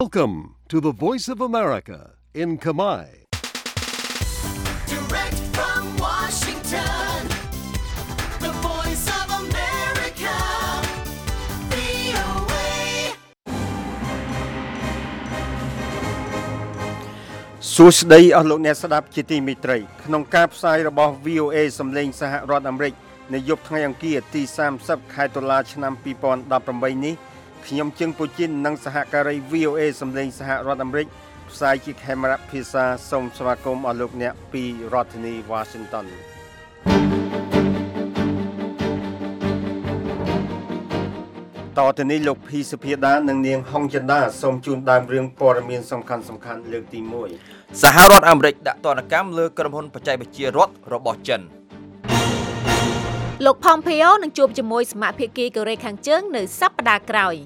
Welcome to the Voice of America in Khmer. Direct from Washington, the Voice of America, VOA. សួស្តីអស់លោកអ្នកស្ដាប់ជាទីមេត្រីក្នុងការផ្សាយរបស់ VOA សម្លេងសហរដ្ឋអាមេរិកនៅយប់ថ្ងៃអង្គារទី30ខែតុលាឆ្នាំ2018នេះខ្ញុំជឹងពូជីននិងសហការី VOA សម្លេងសហរដ្ឋអាមេរិកផ្សាយជាខេមរៈភាសាសូមស្វាគមន៍អស់លោកអ្នកពីរដ្ឋធានី Washington តទៅនេះលោកភីសុភាដានិងនាងហុងចិន្តាសូមជូនដើមរឿងព័ត៌មានសំខាន់ៗលើកទី1 សហរដ្ឋអាមេរិកដាក់ទណ្ឌកម្មលើក្រុមហ៊ុនបច្ចេកវិទ្យារដ្ឋរបស់ចិនលោក Pompeo នឹងជួបជាមួយសមាភិកីកូរ៉េខាងជើងនៅសប្តាហ៍ក្រោយ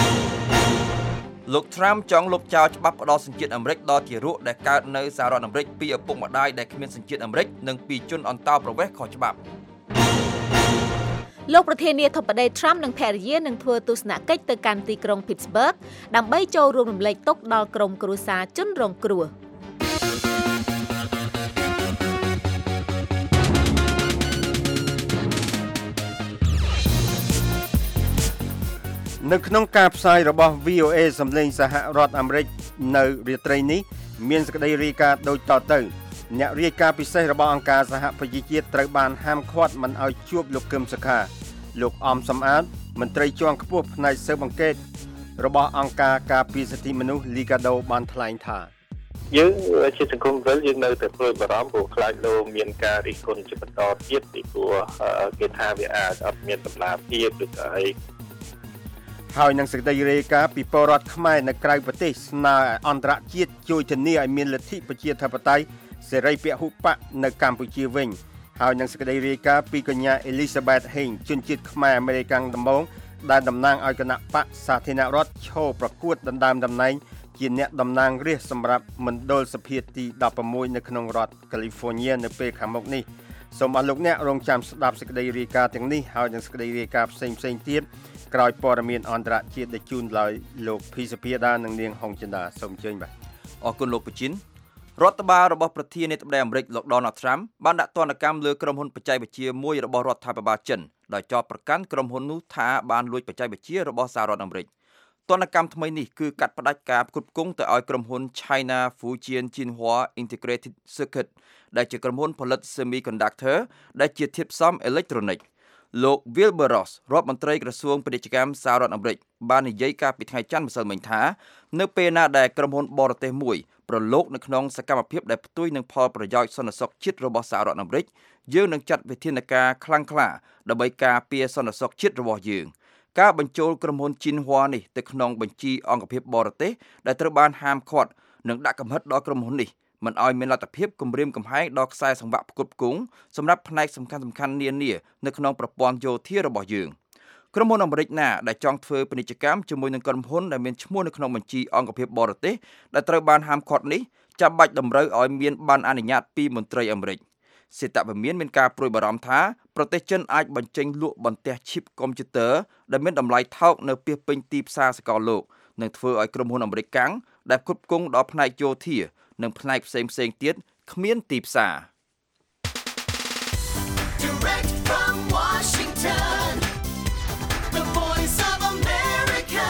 លោក Trump ចង់លុបចោលច្បាប់ផ្ដល់សញ្ជាតិអាមេរិកដល់ទារកដែលកើតនៅសហរដ្ឋអាមេរិកពីឪពុកម្ដាយដែលគ្មានសញ្ជាតិអាមេរិកនិងពីជនអន្តោប្រវេសន៍ខុសច្បាប់លោកប្រធានាធិបតី Trump និងភរិយានឹងធ្វើទស្សនកិច្ចទៅកាន់ទីក្រុង Pittsburgh ដើម្បីចូលរួមរំលែកទុក្ខដល់ក្រុមគ្រួសារជនរងគ្រោះនៅក្នុងការផ្សាយរបស់ VOA សម្លេងសហរដ្ឋអាមេរិកនៅរាត្រីនេះមានសេចក្តីរាយការណ៍ដូចតទៅអ្នករាយការណ៍ពិសេសរបស់អង្គការសហប្រជាជាតិត្រូវបានហាមឃាត់មិនឲ្យជួបលោកកឹមសុខាលោកអំសំអាតមន្ត្រីជាន់ខ្ពស់ផ្នែកស៊ើបអង្កេតរបស់អង្គការការពារសិទ្ធិមនុស្ស Liga do បានថ្លែងថាយើងជាសង្គមវិលយើងនៅតែព្រួយបារម្ភព្រោះខ្លាចលោកមានការរិះគន់ជាបន្តទៀតពីព្រោះគេថាវាអាចអត់មានតម្លាភាពឬក៏អីហើយនឹងសេចក្តីរាយការណ៍ពីពលរដ្ឋខ្មែរនៅក្រៅប្រទេសស្នើឲ្យអន្តរជាតិជួយធានាឲ្យមានលទ្ធិប្រជាធិបតេយ្យសេរីពហុបកនៅកម្ពុជាវិញហើយនឹងសេចក្តីរាយការណ៍ពីកញ្ញា Elizabeth Heng ជនជាតិខ្មែរអាមេរិកដំបូងដែលតំណាងឲ្យគណៈបកសាធារណរដ្ឋឈរប្រកួតដណ្ដើមតំណែងជាអ្នកតំណាងរាស្ត្រសម្រាប់មណ្ឌលសភាទី16នៅក្នុងរដ្ឋ California នៅពេលខាងមុខនេះសូមអស់លោកអ្នករងចាំស្ដាប់សេចក្តីរាយការណ៍ទាំងនេះហើយនឹងសេចក្តីរាយការណ៍ផ្សេងៗទៀតក្រោយព័ត៌មានអន្តរជាតិដែលជូនដោយលោកភីសុភាដានិងនាងហុងចិន្តាសូមអញ្ជើញបាទអរគុណលោកពូជីនរដ្ឋបាលរបស់ប្រធានាធិបតីអាមេរិកលោក Donald Trump បានដាក់ទណ្ឌកម្មលើក្រុមហ៊ុនបច្ចេកវិទ្យាមួយរបស់រដ្ឋាភិបាលចិនដោយចោទប្រកាន់ក្រុមហ៊ុននោះថាបានលួចបច្ចេកវិទ្យារបស់សហរដ្ឋអាមេរិកទណ្ឌកម្មថ្មីនេះគឺកាត់ផ្តាច់ការផ្គត់ផ្គង់ទៅឲ្យក្រុមហ៊ុន China Fujian Jinhua Integrated Circuit ដែលជាក្រុមហ៊ុនផលិត Semiconductor ដែលជាធាតុផ្សំអេឡិចត្រូនិកលោក Wilbur Ross រដ្ឋមន្ត្រីក្រសួងពាណិជ្ជកម្មសហរដ្ឋអាមេរិកបាននិយាយកាលពីថ្ងៃច័ន្ទម្សិលមិញថានៅពេលណាដែលក្រុមហ៊ុនបរទេសមួយប្រឡូកនៅក្នុងសកម្មភាពដែលផ្ទុយនឹងផលប្រយោជន៍សន្តិសុខជាតិរបស់សហរដ្ឋអាមេរិកយើងនឹងចាត់វិធានការខ្លាំងក្លាដើម្បីការពារសន្តិសុខជាតិរបស់យើងការបញ្ចូលក្រុមហ៊ុន Jinhua នេះទៅក្នុងបញ្ជីអង្គភាពបរទេសដែលត្រូវបានហាមឃាត់និងដាក់កំហិតដល់ក្រុមហ៊ុននេះមិនឲ្យមានលទ្ធភាពគំរាមកំហែងដល់ខ្សែសង្វាក់ផ្គត់ផ្គង់សម្រាប់ផ្នែកសំខាន់ៗនានានៅក្នុងប្រព័ន្ធយោធារបស់យើងក្រុមហ៊ុនអាមេរិកណាដែលចង់ធ្វើពាណិជ្ជកម្មជាមួយនឹងក្រុមហ៊ុនដែលមានឈ្មោះនៅក្នុងបញ្ជីអង្គភាពបរទេសដែលត្រូវបានហាមឃាត់នេះចាំបាច់តម្រូវឲ្យមានបានអនុញ្ញាតពីមន្ត្រីអាមេរិកសេតវិមានមានការព្រួយបារម្ភថាប្រទេសចិនអាចបញ្ចេញលក់បន្ទះឈីបកុំព្យូទ័រដែលមានតម្លៃថោកនៅពាសពេញទីផ្សារសកលលោកនិងធ្វើឲ្យក្រុមហ៊ុនអាមេរិកកាំងដែលផ្គត់ផ្គង់ដល់ផ្នែកយោធានិងផ្នែកផ្សេងៗទៀតគ្មានទីផ្សារ Direct from Washington, the Voice of America,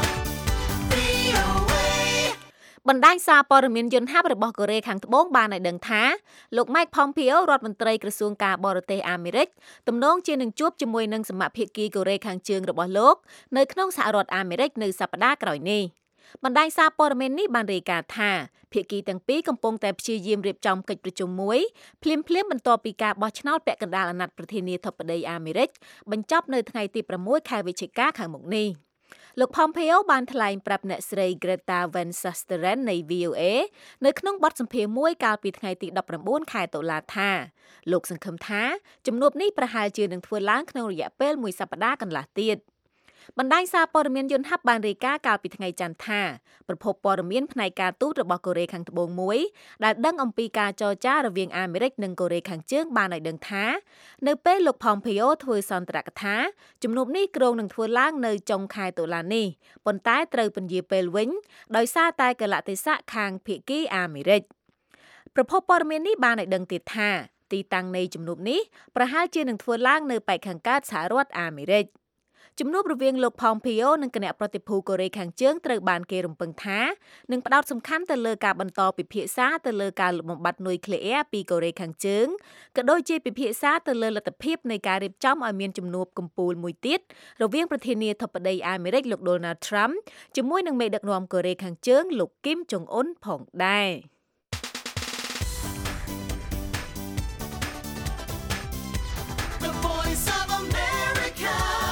VOA. បណ្ដាញសារព័ត៌មានយន្តហ័ព្ទរបស់កូរ៉េខាងត្បូងបានឲ្យដឹងថាលោក Mike Pompeo រដ្ឋមន្ត្រីក្រសួងការបរទេសអាមេរិកទំនងជានឹងជួបជាមួយនឹងសមាភិកីកូរ៉េខាងជើងរបស់លោកនៅក្នុងសហរដ្ឋអាមេរិកនៅសប្តាហ៍ក្រោយនេះបណ្ដាញសារព័ត៌មាននេះបានរាយការណ៍ថាភាគីទាំងពីរកំពុងតែព្យាយាមរៀបចំកិច្ចប្រជុំមួយភ្លាមៗបន្ទាប់ពីការបោះឆ្នោតពាក់កណ្ដាលអាណត្តិប្រធានាធិបតីអាមេរិកបញ្ចប់នៅថ្ងៃទី6ខែវិច្ឆិកាខាងមុខនេះលោក Pompeo បានថ្លែងប្រាប់អ្នកស្រី Greta Van Susteren នៃ VOA នៅក្នុងបទសម្ភាសន៍មួយកាលពីថ្ងៃទី19ខែតុលាថាលោកសង្ឃឹមថាជំនួបនេះប្រហែលជានឹងធ្វើឡើងក្នុងរយៈពេលមួយសប្តាហ៍កន្លះទៀតបណ្ដាញសារព័ត៌មានយន្តហ័ពបានរាយការណ៍កាលពីថ្ងៃច័ន្ទថាប្រភពព័ត៌មានផ្នែកការទូតរបស់កូរ៉េខាងត្បូងមួយដែលដឹងអំពីការចរចារវាងអាមេរិកនិងកូរ៉េខាងជើងបានឲ្យដឹងថានៅពេលលោក Pompeo ធ្វើសន្ទរកថាជំនួបនេះគ្រោងនឹងធ្វើឡើងនៅចុងខែតុលានេះប៉ុន្តែត្រូវពន្យាពេលវិញដោយសារតែកលៈទេសៈខាងភាគីអាមេរិកប្រភពព័ត៌មាននេះបានឲ្យដឹងទៀតថាទីតាំងនៃជំនួបនេះប្រហែលជានឹងធ្វើឡើងនៅប៉ែកខាងកើតសហរដ្ឋអាមេរិកជំនួបរវាងលោក Pompeo និងគណៈប្រតិភូកូរ៉េខាងជើងត្រូវបានគេរំពឹងថានឹងផ្ដោតសំខាន់ទៅលើការបន្តពិភាក្សាទៅលើការលុបបំបាត់នុយក្លេអ៊ែរពីកូរ៉េខាងជើងក៏ដូចជាពិភាក្សាទៅលើលទ្ធភាពនៃការរៀបចំឲ្យមានជំនួបកំពូលមួយទៀតរវាងប្រធានាធិបតីអាមេរិកលោក Donald Trump ជាមួយនឹងមេដឹកនាំកូរ៉េខាងជើងលោក Kim Jong Un ផងដែរ The voice of America.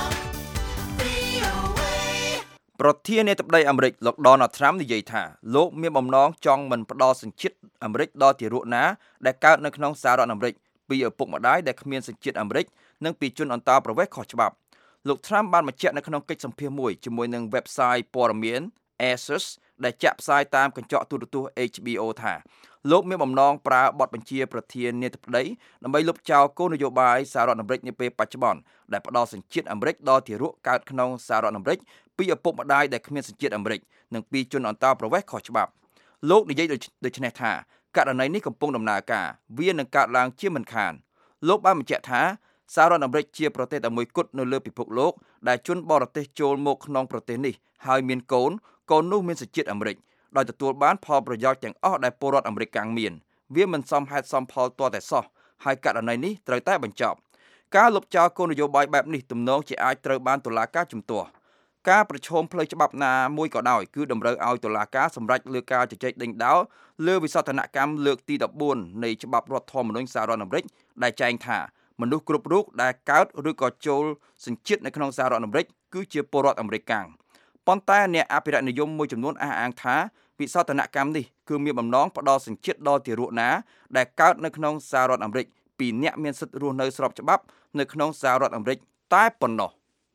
VOA. ប្រធានាធិបតីអាមេរិកលោក Donald Trump និយាយថាលោកមានបំណងចង់មិនផ្ដល់សញ្ជាតិអាមេរិកដល់ទារកណាដែលកើតនៅក្នុងសហរដ្ឋអាមេរិកពីឪពុកម្ដាយដែលគ្មានសញ្ជាតិអាមេរិកនិងពីជនអន្តោប្រវេសន៍ខុសច្បាប់លោក Trump បានបញ្ជាក់នៅក្នុងកិច្ចសម្ភាសន៍មួយជាមួយនឹង website ព័ត៌មាន Axios ដែលចាក់ផ្សាយតាមកញ្ចក់ទូរទស្សន៍ HBO ថាលោកមានបំណងប្រើបទបញ្ជាប្រធានាធិបតីដើម្បីលុបចោលគោលនយោបាយសហរដ្ឋអាមេរិកនាពេលបច្ចុប្បន្នដែលផ្ដល់សញ្ជាតិអាមេរិកដល់ទារកកើតក្នុងសហរដ្ឋអាមេរិកពីឪពុកម្ដាយដែលគ្មានសញ្ជាតិអាមេរិកនិងពីជនអន្តោប្រវេសន៍ខុសច្បាប់លោកនិយាយដូចនេះថាករណីនេះកំពុងដំណើរការវានឹងកើតឡើងជាមិនខានលោកបានបញ្ជាក់ថាសហរដ្ឋអាមេរិកជាប្រទេសតែមួយគត់នៅលើពិភពលោកដែលជនបរទេសចូលមកក្នុងប្រទេសនេះហើយមានកូននោះមានសញ្ជាតិអាមេរិកដោយទទួលបានផលប្រយោជន៍ទាំងអស់ដែលពលរដ្ឋអាមេរិកកាំងមានវាមិនសមហេតុសមផលទាល់តែសោះហើយករណីនេះត្រូវតែបញ្ចប់ការលុបចោលគោលនយោបាយបែបនេះទំនងជាអាចត្រូវបានតុលាការជំទាស់ការប្រឈមផ្លូវច្បាប់ណាមួយក៏ដោយគឺតម្រូវឲ្យតុលាការសម្រេចលើការជជែកដេញដោលលើវិសោធនកម្មលើកទី14នៃច្បាប់រដ្ឋធម្មនុញ្ញសហរដ្ឋអាមេរិកដែលចែងថាមនុស្សគ្រប់រូបដែលកើតឬក៏ចូលសញ្ជាតិនៅក្នុងសហរដ្ឋអាមេរិកគឺជាពលរដ្ឋអាមេរិកកាំងប៉ុន្តែអ្នកអភិរក្សនិយមមួយចំនួនអះអាងថាវិសោធនកម្មនេះគឺមានបំណងផ្ដល់សញ្ជាតិដល់ទារកណាដែលកើតនៅក្នុងសហរដ្ឋអាមេរិកពីអ្នកមានសិទ្ធិរស់នៅស្របច្បាប់នៅក្នុងសហរដ្ឋអាមេរិកតែប៉ុណ្ណោះ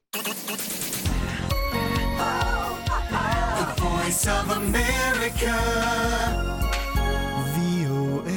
The voice of America. VOA.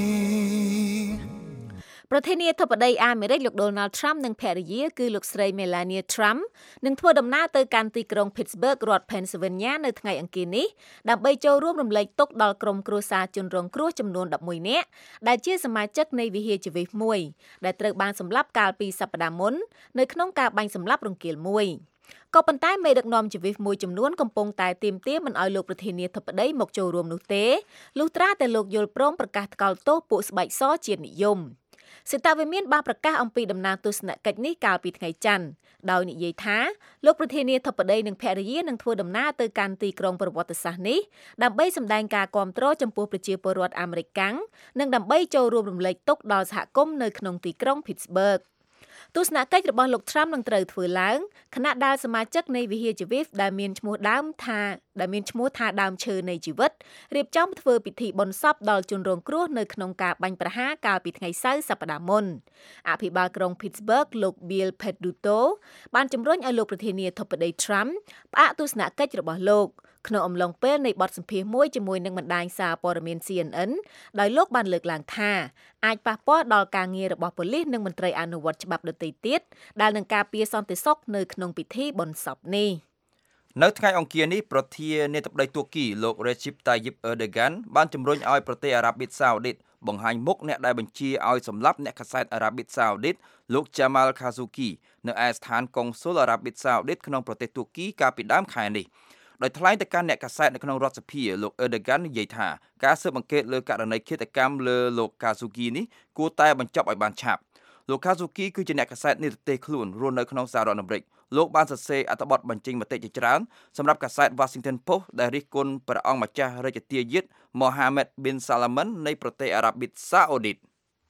ប្រធានាធិបតីអាមេរិកលោក Donald Trump និងភរិយាគឺលោកស្រី Melania Trump នឹងធ្វើដំណើរទៅកាន់ទីក្រុង Pittsburgh រដ្ឋ Pennsylvania នៅថ្ងៃអង្គារនេះដើម្បីចូលរួមរំលែកទុក្ខដល់ក្រុមគ្រួសារជនរងគ្រោះចំនួន11នាក់ដែលជាសមាជិកនៃវិហារជីវិតមួយដែលត្រូវបានសម្លាប់កាលពីសប្តាហ៍មុននៅក្នុងការបាញ់សម្លាប់រង្គាលមួយក៏ប៉ុន្តែមេដឹកនាំជីវិតមួយចំនួនកំពុងតែទាមទារមិនឲ្យលោកប្រធានាធិបតីមកចូលរួមនោះទេលុះត្រាតែលោកយល់ព្រមប្រកាសថ្កោលទោសពួកស្បែកសជាតិនិយមសេតាវិមានបានប្រកាសអំពីដំណើរទស្សនកិច្ចនេះកាលពីថ្ងៃច័ន្ទដោយនិយាយថាលោកប្រធានាធិបតីនិងភរិយានឹងធ្វើដំណើរទៅកាន់ទីក្រុងប្រវត្តិសាស្ត្រនេះដើម្បីសម្ដែងការគាំទ្រចំពោះប្រជាពលរដ្ឋអាមេរិកកាំងនិងដើម្បីចូលរួមរំលែកទុក្ខដល់សហគមន៍នៅក្នុងទីក្រុង Pittsburgh ទស្សនកិច្ចរបស់លោក Trump នឹងត្រូវធ្វើឡើងខណៈដែលសមាជិកនៃវិហារជីវិតដែលមានឈ្មោះថាដើមឈើនៃជីវិតរៀបចំធ្វើពិធីបុណ្យសពដល់ជនរងគ្រោះនៅក្នុងការបាញ់ប្រហារកាលពីថ្ងៃសៅរ៍សប្តាហ៍មុនអភិបាលក្រុង Pittsburgh លោក Bill Peduto បានជំរុញឲ្យលោកប្រធានាធិបតី Trump ផ្អាកទស្សនកិច្ចរបស់លោកក្នុងអំឡុងពេលនៃបទសម្ភាសន៍មួយជាមួយនឹងបណ្ដាញសារព័ត៌មាន CNN ដោយលោកបានលើកឡើងថាអាចប៉ះពាល់ដល់ការងាររបស់ប៉ូលីសនិងមន្ត្រីអនុវត្តច្បាប់ដទៃទៀតដែលនឹងការពារសន្តិសុខនៅក្នុងពិធីបុណ្យសពនេះនៅថ្ងៃអង្គារនេះប្រធានាធិបតីទួរគីលោក Recep Tayyip Erdogan បានជំរុញឲ្យប្រទេសអារ៉ាប៊ីសាអូឌីតបង្ហាញមុខអ្នកដែលបញ្ជាឲ្យសម្លាប់អ្នកកាសែតអារ៉ាប៊ីសាអូឌីតលោក Jamal Khashoggi នៅឯស្ថានកុងស៊ុលអារ៉ាប៊ីសាអូឌីតក្នុងប្រទេសទួរគីកាលពីដើមខែនេះដោយថ្លែងទៅកាន់អ្នកកាសែតនៅក្នុងរដ្ឋសភាលោក Erdogan និយាយថាការស៊ើបអង្កេតលើករណីឃាតកម្មលើលោក Khashoggi នេះគួរតែបញ្ចប់ឲ្យបានឆាប់លោក Khashoggi គឺជាអ្នកកាសែតនិរទេសខ្លួនរស់នៅក្នុងសហរដ្ឋអាមេរិកលោកបានសរសេរអត្ថបទបញ្ចេញមតិជាច្រើនសម្រាប់កាសែត Washington Post ដែលរិះគន់ព្រះអង្គម្ចាស់រាជទាយាទ Mohammed bin Salman នៃប្រទេសអារ៉ាប៊ីសាអូឌីត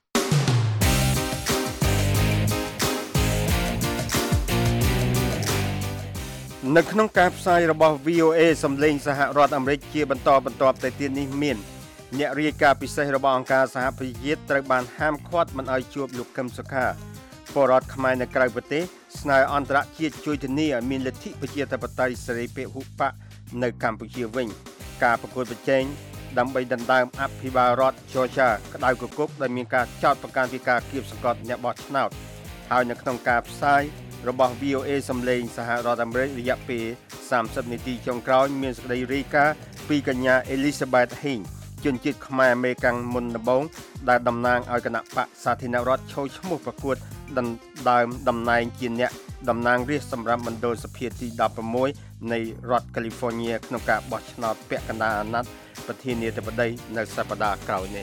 នៅក្នុងការផ្សាយរបស់ VOA សំឡេងសហរដ្ឋអាមេរិកជាបន្តទៅទៀតនេះមានអ្នករាយការណ៍ពិសេសរបស់អង្គការសហប្រជាជាតិត្រូវបានហាមឃាត់មិនឲ្យជួបលោកកឹមសុខាពលរដ្ឋខ្មែរនៅក្រៅប្រទេសស្នើអន្តរជាតិជួយធានាឲ្យមានលទ្ធិប្រជាធិបតេយ្យសេរីពហុបកនៅកម្ពុជាវិញការប្រកួតប្រជែងដើម្បីដណ្ដើមអភិបាលរដ្ឋ Georgia ក្តៅគគុកដែលមានការចោទប្រកាន់ពីការគៀបសង្កត់អ្នកបោះឆ្នោតហើយនៅក្នុងការផ្សាយរបស់ VOA សំឡេងសហរដ្ឋអាមេរិករយៈពេល30នាទីចុងក្រោយមានសេចក្តីរាយការណ៍ពីកញ្ញា Elizabeth Hing ជនជាតិខ្មែរអាមេរិកមុនដំបូងដែលតំណាងឲ្យគណៈបកសាធារណរដ្ឋចូលឈ្មោះប្រកួតដណ្ដើមតំណែងជាអ្នកតំណាងរាស្ត្រសម្រាប់មណ្ឌលសភាទី16នៃរដ្ឋ California ក្នុងការបោះឆ្នោតពាក់កណ្ដាលអាណត្តិប្រធានាធិបតីនៅសប្តាហ៍ក្រោយនេះ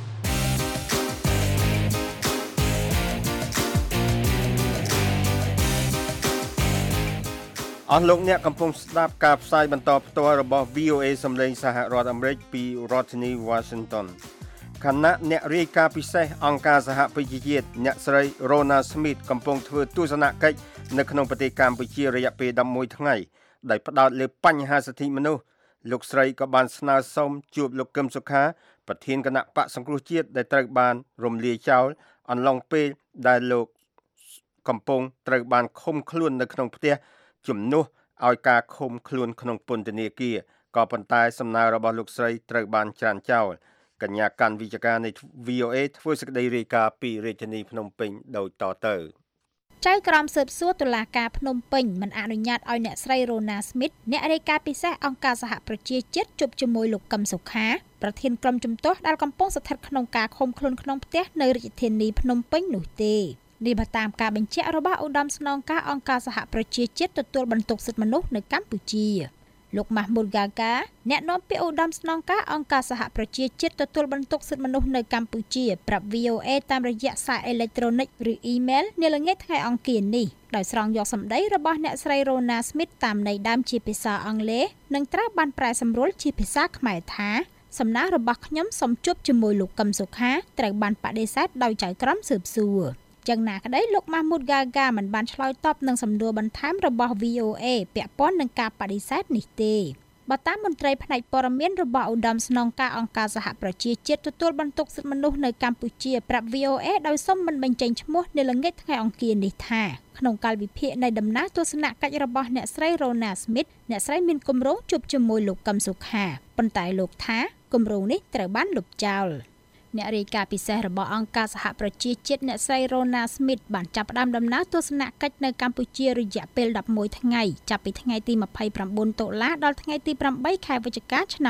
អស់លោកអ្នកកំពុងស្ដាប់ការផ្សាយបន្តផ្ទាល់របស់ VOA សំឡេងសហរដ្ឋអាមេរិកពីរដ្ឋធានី Washington គណៈអ្នករាយការណ៍ពិសេសអង្គការសហប្រជាជាតិអ្នកស្រី Rona Smith កំពុងធ្វើទស្សនកិច្ចនៅក្នុងប្រទេសកម្ពុជារយៈពេល11ថ្ងៃដោយផ្ដោតលើបញ្ហាសិទ្ធិមនុស្សលោកស្រីក៏បានស្នើសុំជួបលោកកឹមសុខាប្រធានគណៈបកសង្គ្រោះជាតិដែលត្រូវបានរំលាយចោលអន្លងពេលដែលលោកកំពុងត្រូវបានឃុំខ្លួននៅក្នុងផ្ទះជំនួសឲ្យការឃុំខ្លួនក្នុងពន្ធនាគារក៏ប៉ុន្តែសំណើរបស់លោកស្រីត្រូវបានច្រានចោលកញ្ញាកាន់វិទ្យការនៃ VOA ធ្វើសេចក្តីរាយការណ៍ពីរាជធានីភ្នំពេញដូចតទៅចៅក្រមស៊ើបសួរតុលាការភ្នំពេញមិនអនុញ្ញាតឲ្យអ្នកស្រី Rona Smith អ្នករាយការណ៍ពិសេសអង្គការសហប្រជាជាតិជួបជាមួយលោកកឹមសុខាប្រធានក្រុមជំទាស់ដែលកំពុងស្ថិតក្នុងការឃុំខ្លួនក្នុងផ្ទះនៅរាជធានីភ្នំពេញនោះទេនេះបើតាមការបញ្ជាក់របស់ឧត្តមស្នងការអង្គការសហប្រជាជាតិទទួលបន្ទុកសិទ្ធិមនុស្សនៅកម្ពុជាលោក Mahmoud Gaga អ្នកនាំពាក្យឧត្តមស្នងការអង្គការសហប្រជាជាតិទទួលបន្ទុកសិទ្ធិមនុស្សនៅកម្ពុជាប្រាប់ VOA តាមរយៈសារអេឡិចត្រូនិកឬអ៊ីមែលនាល្ងាចថ្ងៃអង្គារនេះដោយស្រង់យកសម្ដីរបស់អ្នកស្រី Rona Smith តាមន័យដើមជាភាសាអង់គ្លេសនិងត្រូវបានប្រែសម្រួលជាភាសាខ្មែរថាសំណើរបស់ខ្ញុំសូមជួបជាមួយលោកកឹមសុខាត្រូវបានបដិសេធដោយចៅក្រមស៊ើបសួរយ៉ាងណាក្តីលោក Mahmoud Gaga មិនបានឆ្លើយតបនឹងសំណួរបន្ថែមរបស់ VOA ពាក់ព័ន្ធនឹងការបដិសេធនេះទេបើតាមមន្ត្រីផ្នែកព័ត៌មានរបស់ឧត្តមស្នងការអង្គការសហប្រជាជាតិទទួលបន្ទុកសិទ្ធិមនុស្សនៅកម្ពុជាប្រាប់ VOA ដោយសុំមិនបញ្ចេញឈ្មោះនៅល្ងាចថ្ងៃអង្គារនេះថាក្នុងកាលវិភាគនៃដំណើរទស្សនកិច្ចរបស់អ្នកស្រី Rona Smith អ្នកស្រីមានគម្រោងជួបជាមួយលោកកឹមសុខាប៉ុន្តែលោកថាគម្រោងនេះត្រូវបានលុបចោលអ្នករាយការណ៍ពិសេសរបស់អង្គការសហប្រជាជាតិអ្នកស្រី Rona Smith បានចាប់ផ្ដើមដំណើរទស្សនកិច្ចនៅកម្ពុជារយៈពេល11ថ្ងៃចាប់ពីថ្ងៃទី29តុលាដល់ថ្ងៃទី8ខែវិច្ឆិកាឆ្នាំ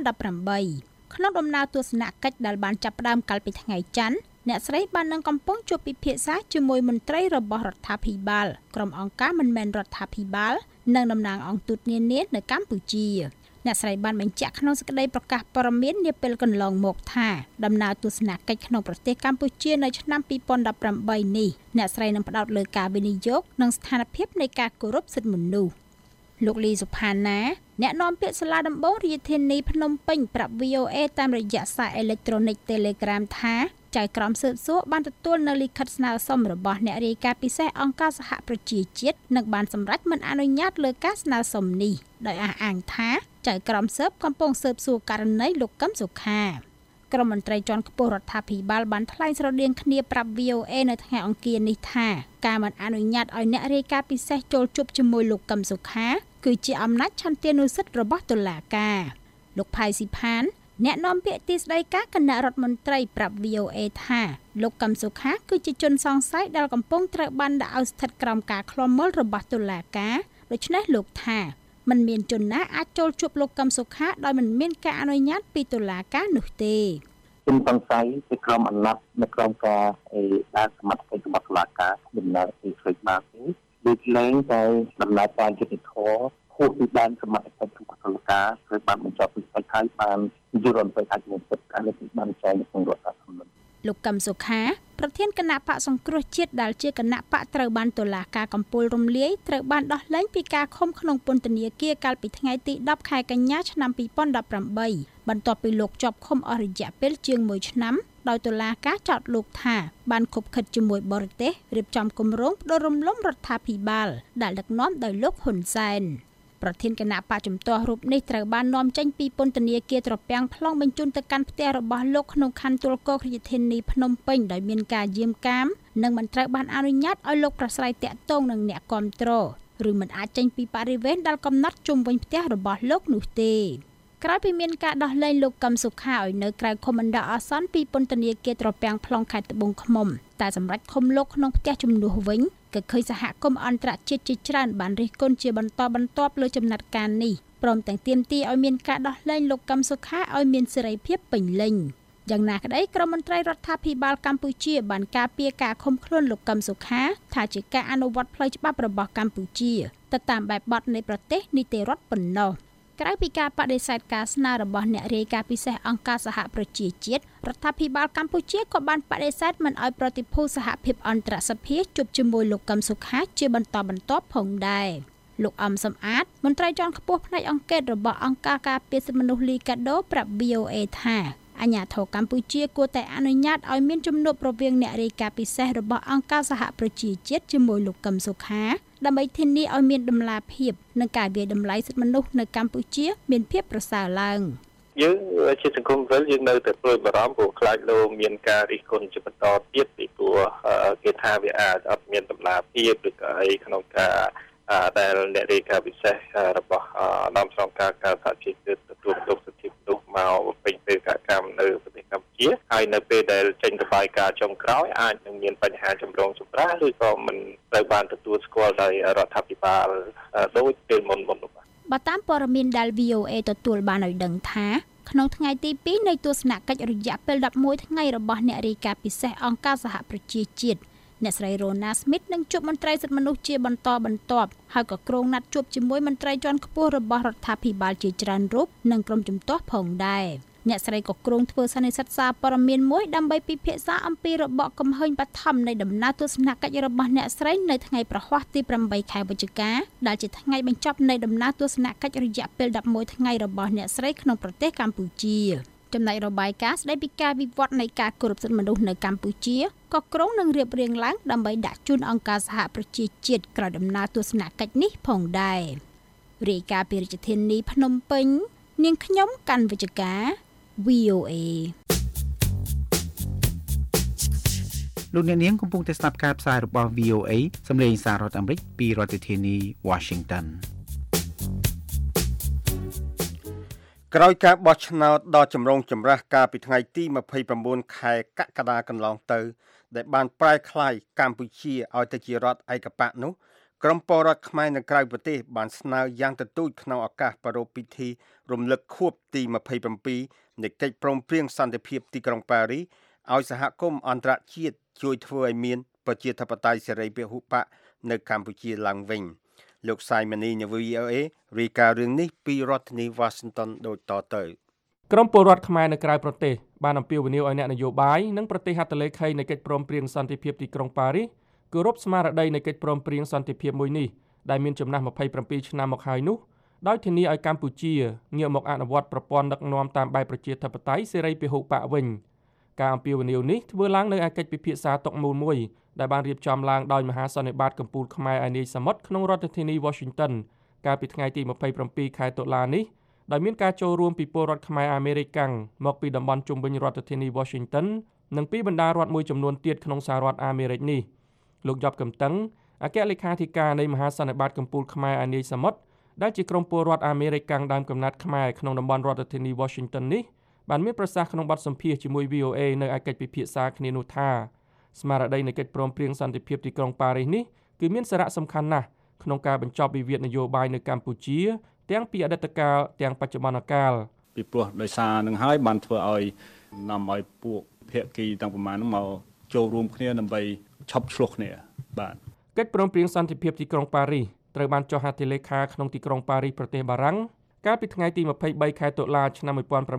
2018ក្នុងដំណើរទស្សនកិច្ចដែលបានចាប់ផ្ដើមកាលពីថ្ងៃច័ន្ទអ្នកស្រីបាននឹងកំពុងជួបពិភាក្សាជាមួយមន្ត្រីរបស់រដ្ឋាភិបាលក្រុមអង្គការមិនមែនរដ្ឋាភិបាលនិងតំណាងអង្គទូតនានានៅកម្ពុជាអ្នកស្រីបានបញ្ជាក់ក្នុងសេចក្តីប្រកាសព័ត៌មាននាពេលកន្លងមកថាដំណើរទស្សនកិច្ចក្នុងប្រទេសកម្ពុជានៅឆ្នាំ2018នេះអ្នកស្រីនឹងផ្ដោតលើការវិនិយោគនិងស្ថានភាពនៃការគោរពសិទ្ធិមនុស្សលោកលីសុផាណាអ្នកនាំពាក្យសាលាដំបងរាជធានីភ្នំពេញប្រាប់ VOA តាមរយៈសារអេឡិចត្រូនិក Telegram ថាចៅក្រមស៊ើបសួរបានទទួលនៅលិខិតស្នើសុំរបស់អ្នករាយការណ៍ពិសេសអង្គការសហប្រជាជាតិនិងបានសម្រេចមិនអនុញ្ញាតលើការស្នើសុំនេះដោយអះអាងថាចៅក្រមស៊ើបកំពុងស៊ើបសួរករណីលោកកឹមសុខាក្រុមមន្ត្រីជាន់ខ្ពស់រដ្ឋាភិបាលបានថ្លែងស្រដៀងគ្នាប្រាប់ VOA នៅថ្ងៃអង្គារនេះថាការមិនអនុញ្ញាតឲ្យអ្នករាយការណ៍ពិសេសចូលជួបជាមួយលោកកឹមសុខាគឺជាអំណាចឆន្ទានុសិទ្ធិរបស់តុលាការលោកផៃស៊ីផានអ្នកនាំពាក្យទីស្តីការគណៈរដ្ឋមន្ត្រីប្រាប់ VOA ថាលោកកឹមសុខាគឺជាជនសង្ស័យដែលកំពុងត្រូវបានដាក់ឲ្យស្ថិតក្រោមការឃ្លាំមើលរបស់តុលាការដូច្នេះលោកថាមិនមានជនណាអាចចូលជួបលោកកឹមសុខាដោយមិនមានការអនុញ្ញាតពីតុលាការនោះទេជនសង្ស័យជាក្រុមអាណត្តិនៅក្រោមការដាក់សមត្ថកិច្ចរបស់តុលាការដំណើរពីផ្លូវច្បាប់នេះដូចលែងតែដំណើរការយុត្តិធម៌ហួសពីដែនសមត្ថកិច្ចរបស់តុលាការត្រូវបានបញ្ចប់ពីស្ដេចហើយបានយល់អំពីអនុសិទ្ធិអានេះបានចែងក្នុងរដ្ឋធម្មនុញ្ញលោកកឹមសុខាប្រធានគណៈបកសង្គ្រោះជាតិដែលជាគណៈបកត្រូវបានតុលាការកំពូលរំលាយត្រូវបានដោះលែងពីការឃុំក្នុងពន្ធនាគារកាលពីថ្ងៃទី10ខែកញ្ញាឆ្នាំ2018បន្ទាប់ពីលោកជាប់ឃុំអស់រយៈពេលជាង1ឆ្នាំដោយតុលាការចោទលោកថាបានខុបខិតជាមួយបរទេសរៀបចំគម្រោងផ្ដួលរំលំរដ្ឋាភិបាលដែលដឹកនាំដោយលោកហ៊ុនសែនប្រធានគណៈបកជំទាស់រូបនេះត្រូវបាននាំចេញពីពន្ធនាគារត្រពាំង ប្លង់បញ្ជូនទៅកាន់ផ្ទះរបស់លោកក្នុងខណ្ឌទួលគោករាជធានីភ្នំពេញដោយមានការយាមកាមនិងមិនត្រូវបានអនុញ្ញាតឲ្យលោកប្រស្រ័យតាក់ទងនឹងអ្នកគាំទ្រឬមិនអាចចេញពីបរិវេណដែលកំណត់ជុំវិញផ្ទះរបស់លោកនោះទេក្រោយពីមានការដោះលែងលោកកឹមសុខាឲ្យនៅក្រៅឃុំបណ្ដោះអាសន្នពីពន្ធនាគារត្រពាំង plong ខេត្តត្បូងឃ្មុំតែសម្រាប់ឃុំលោកក្នុងផ្ទះជំនួសវិញក៏ឃើញសហគមន៍អន្តរជាតិជាច្រើនបានរិះគន់ជាបន្តបន្ទាប់លើចំណាត់ការនេះព្រមទាំងទាមទារឲ្យមានការដោះលែងលោកកឹមសុខាឲ្យមានសេរីភាពពេញលេញយ៉ាងណាក្តីក្រមមន្ត្រីរដ្ឋាភិបាលកម្ពុជាបានការពារការឃុំខ្លួនលោកកឹមសុខាថាជាការអនុវត្តផ្លូវច្បាប់របស់កម្ពុជាទៅតាមបែបបទនៃប្រទេសនីតិរដ្ឋប៉ុណ្ណោះក្រៅពីការបដិសេធការស្នើរបស់អ្នករាយការណ៍ពិសេសអង្គការសហប្រជាជាតិរដ្ឋាភិបាលកម្ពុជាក៏បានបដិសេធមិនឲ្យប្រតិភូសហភាពអន្តរសភាជួបជាមួយលោកកឹមសុខាជាបន្តបន្ទាប់ផងដែរលោកអំសំអាតមន្ត្រីជាន់ខ្ពស់ផ្នែកអង្គការរបស់អង្គការការពារសិទ្ធិមនុស្សលីកាដូប្រាប់ VOA ថាអាជ្ញាធរកម្ពុជាគួរតែអនុញ្ញាតឲ្យមានជំនួបរវាងអ្នករាយការណ៍ពិសេសរបស់អង្គការសហប្រជាជាតិជាមួយលោកកឹមសុខាដើម្បីធានាឲ្យមានដំណាភៀបនិងការវាយតម្លៃសិទ្ធិមនុស្សនៅកម្ពុជាមានភាពប្រសើរឡើងយើងជាសង្គមវិលយើងនៅតែព្រួយបារម្ភព្រោះខ្លាចលោកមានការរិះគន់ជាបន្តទៀតពីព្រោះគេថាវាអាចអត់មានដំណាភៀបឬក៏អីក្នុងការដែលអ្នករាយការណ៍ពិសេសរបស់នាំស្នងការសហជីពទទួលបន្ទុកសិទ្ធិមនុស្សមកពេញពេលកាកម្មនៅប្រទេសកម្ពុជាហើយនៅពេលដែលចេញរបាយការណ៍ចុងក្រោយអាចនឹងមានបញ្ហាចម្រូងចម្រាសឬក៏មិនត្រូវបានទទួលស្គាល់ដោយរដ្ឋាភិបាលដូចពេលមុននោះបើតាមព័ត៌មានដែល VOA ទទួលបានឲ្យដឹងថាក្នុងថ្ងៃទី2នៃទស្សនកិច្ចរយៈពេល11ថ្ងៃរបស់អ្នករាយការណ៍ពិសេសអង្គការសហប្រជាជាតិអ្នកស្រី Rona Smith នឹងជួបមន្ត្រីសិទ្ធិមនុស្សជាបន្តបន្ទាប់ហើយក៏គ្រោងណាត់ជួបជាមួយមន្ត្រីជាន់ខ្ពស់របស់រដ្ឋាភិបាលជាច្រើនរូបនិងក្រុមជំទាស់ផងដែរអ្នកស្រីក៏គ្រោងធ្វើសន្និសីទសារព័ត៌មានមួយដើម្បីពិភាក្សាអំពីរបបកំហឹងបឋមនៃដំណើរទស្សនកិច្ចរបស់អ្នកស្រីនៅថ្ងៃប្រហ័សទី8ខែវិច្ឆិកាដែលជាថ្ងៃបញ្ចប់នៃដំណើរទស្សនកិច្ចរយៈពេល11ថ្ងៃរបស់អ្នកស្រីក្នុងប្រទេសកម្ពុជាចំណែករបាយការណ៍ស្ដីពីការវិវត្តនៃការគោរពសិទ្ធិមនុស្សនៅកម្ពុជាក៏ក្រុងនឹងរៀបរៀងឡើងដើម្បីដាក់ជូនអង្គការសហប្រជាជាតិក្រោយដំណើរទស្សនកិច្ចនេះផងដែររាយការណ៍ពីរាជធានីភ្នំពេញនាងខ្ញុំកាន់វិជ្ជការ VOA លោកអ្នកនាងកំពុងតែស្ដាប់ការផ្សាយរបស់ VOA សម្លេងសាររដ្ឋអាមេរិកពីរដ្ឋធានី Washington ក្រោយការបោះឆ្នោតដ៏ចម្រូងចម្រាសកាលពីថ្ងៃទី29ខែកក្កដាកន្លងទៅដែលបានប្រែក្លាយកម្ពុជាឲ្យទៅជារដ្ឋឯកបកនោះក្រុមពលរដ្ឋខ្មែរនៅក្រៅប្រទេសបានស្នើយ៉ាងទទូចក្នុងឱកាសប្រារព្ធពិធីរំលឹកខួបទី27នៃកិច្ចព្រមព្រៀងសន្តិភាពទីក្រុងប៉ារីសឲ្យសហគមន៍អន្តរជាតិជួយធ្វើឲ្យមានប្រជាធិបតេយ្យសេរីពហុបកនៅកម្ពុជាឡើងវិញលោកសាយម៉ានីនៃ VOA រាយការណ៍រឿងនេះពីរដ្ឋធានី Washington ដូចតទៅក្រុមពលរដ្ឋខ្មែរនៅក្រៅប្រទេសបានអំពាវនាវឲ្យអ្នកនយោបាយនិងប្រទេសហត្ថលេខីនៃកិច្ចព្រមព្រៀងសន្តិភាពទីក្រុងប៉ារីសគោរពស្មារតីនៃកិច្ចព្រមព្រៀងសន្តិភាពមួយនេះដែលមានចំណាស់27ឆ្នាំមកហើយនោះដោយធានាឲ្យកម្ពុជាងាកមកអនុវត្តប្រព័ន្ធដឹកនាំតាមបែបប្រជាធិបតេយ្យសេរីពហុបកវិញការអំពាវនាវនេះធ្វើឡើងនៅឯកិច្ចពិភាក្សាតុមូលមួយដែលបានរៀបចំឡើងដោយមហាសន្និបាតកម្ពុជាខ្មែរឯនាយសមុទ្រក្នុងរដ្ឋធានី Washington កាលពីថ្ងៃទី27ខែតុលានេះដោយមានការចូលរួមពីពលរដ្ឋខ្មែរអាមេរិកាំងមកពីតំបន់ជុំវិញរដ្ឋធានី Washington និងពីបណ្ដារដ្ឋមួយចំនួនទៀតក្នុងសហរដ្ឋអាមេរិកនេះលោកយប់កំតឹងអគ្គលេខាធិការនៃមហាសន្និបាតកម្ពុជាខ្មែរឯនាយសមុទ្រដែលជាក្រុមពលរដ្ឋអាមេរិកាំងដើមកំណើតខ្មែរក្នុងតំបន់រដ្ឋធានី Washington នេះបានមានប្រសាសន៍ក្នុងបទសម្ភាសន៍ជាមួយ VOA នៅឯកិច្ចពិភាក្សាគ្នានោះថាស្មារតីនៃកិច្ចព្រមព្រៀងសន្តិភាពទីក្រុងប៉ារីសនេះគឺមានសារៈសំខាន់ណាស់ក្នុងការបញ្ចប់វិវាទនយោបាយនៅកម្ពុជាទាំងពីអតីតកាលទាំងបច្ចុប្បន្នកាលពីព្រោះដោយសារនឹងហើយបានធ្វើឲ្យនាំឲ្យពួកភាគីទាំងប្រមាណនោះមកចូលរួមគ្នាដើម្បីឈប់ឆ្លោះគ្នាបាទកិច្ចព្រមព្រៀងសន្តិភាពទីក្រុងប៉ារីសត្រូវបានចុះហត្ថលេខាក្នុងទីក្រុងប៉ារីសប្រទេសបារាំងកាលពីថ្ងៃទី23ខែតុលាឆ្នាំ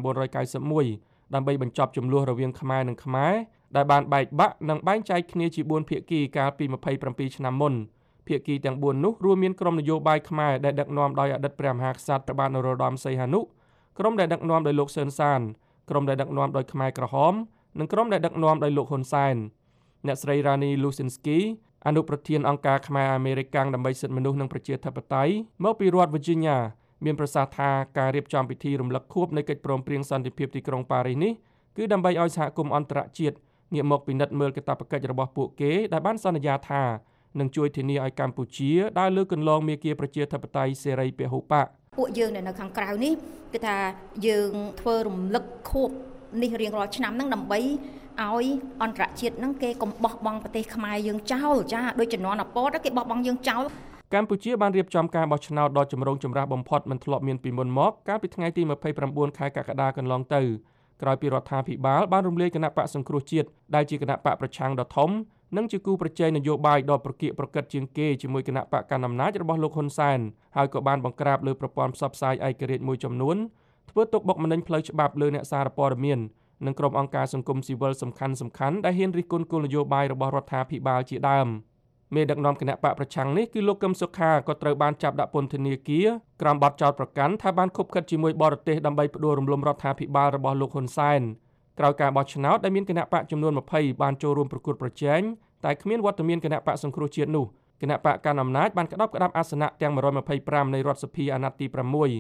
1991ដើម្បីបញ្ចប់ជម្លោះរវាងខ្មែរនិងខ្មែរដែលបានបែកបាក់និងបែងចែកគ្នាជា4ភាគីកាលពី27ឆ្នាំមុនភាគីទាំង4នោះរួមមានក្រុមនយោបាយខ្មែរដែលដឹកនាំដោយអតីតព្រះមហាក្សត្រព្រះបាទនរោត្តមសីហនុក្រុមដែលដឹកនាំដោយលោកសឿនសានក្រុមដែលដឹកនាំដោយខ្មែរក្រហមនិងក្រុមដែលដឹកនាំដោយលោកហ៊ុនសែនអ្នកស្រីរ៉ានីលូស៊ីនស្គីអនុប្រធានអង្គការខ្មែរអាមេរិកាំងដើម្បីសិទ្ធិមនុស្សនិងប្រជាធិបតេយ្យមកពីរដ្ឋ Virginia មានប្រសាសន៍ថាការរៀបចំពិធីរំលឹកខួបនៃកិច្ចព្រមព្រៀងសន្តិភាពទីក្រុងប៉ារីសនេះគឺដើម្បីឲ្យសហគមន៍អន្តរជាតិងាកមកពិនិត្យមើលកាតព្វកិច្ចរបស់ពួកគេដែលបានសន្យាថានឹងជួយធានាឲ្យកម្ពុជាដើរលើគន្លងមាគ៌ាប្រជាធិបតេយ្យសេរីពហុបកពួកយើងនៅខាងក្រៅនេះគឺថាយើងធ្វើរំលឹកខួបនេះរៀងរាល់ឆ្នាំហ្នឹងដើម្បីឲ្យអន្តរជាតិហ្នឹងគេកុំបោះបង់ប្រទេសខ្មែរយើងចោលចាដូចជំនាន់អពតគេបោះបង់យើងចោលកម្ពុជាបានរៀបចំការបោះឆ្នោតដ៏ចម្រូងចម្រាសបំផុតមិនធ្លាប់មានពីមុនមកកាលពីថ្ងៃទី29ខែកក្កដាកន្លងទៅក្រោយពីរដ្ឋាភិបាលបានរំលាយគណៈបកសង្គ្រោះជាតិដែលជាគណៈបកប្រឆាំងដ៏ធំនិងជាគូប្រជែងនយោបាយដ៏ប្រកៀកប្រកិតជាងគេជាមួយគណៈបកកណ្ដាលអំណាចរបស់លោកហ៊ុនសែនហើយក៏បានបង្ក្រាបលើប្រព័ន្ធផ្សព្វផ្សាយឯករាជ្យមួយចំនួនធ្វើទុកបុកម្នេញផ្លូវច្បាប់លើអ្នកសារព័ត៌មាននិងក្រុមអង្គការសង្គមស៊ីវិលសំខាន់ៗដែលហ៊ានរិះគន់គោលនយោបាយរបស់រដ្ឋាភិបាលជាដើមមេដឹកនាំគណៈបកប្រឆាំងនេះគឺលោកកឹមសុខាក៏ត្រូវបានចាប់ដាក់ពន្ធនាគារក្រោមបទចោទប្រកាន់ថាបានខុបខិតជាមួយបរទេសដើម្បីផ្ដួលរំលំរដ្ឋាភិបាលរបស់លោកហ៊ុនសែនក្រោយការបោះឆ្នោតដែលមានគណៈបកចំនួន20បានចូលរួមប្រកួតប្រជែងតែគ្មានវត្តមានគណៈបកសង្គ្រោះជាតិនោះគណៈបកកណ្ដាលអំណាចបានក្តាប់ក្តាប់អាសនៈទាំង125នៃរដ្ឋសភាអាណត្តិទី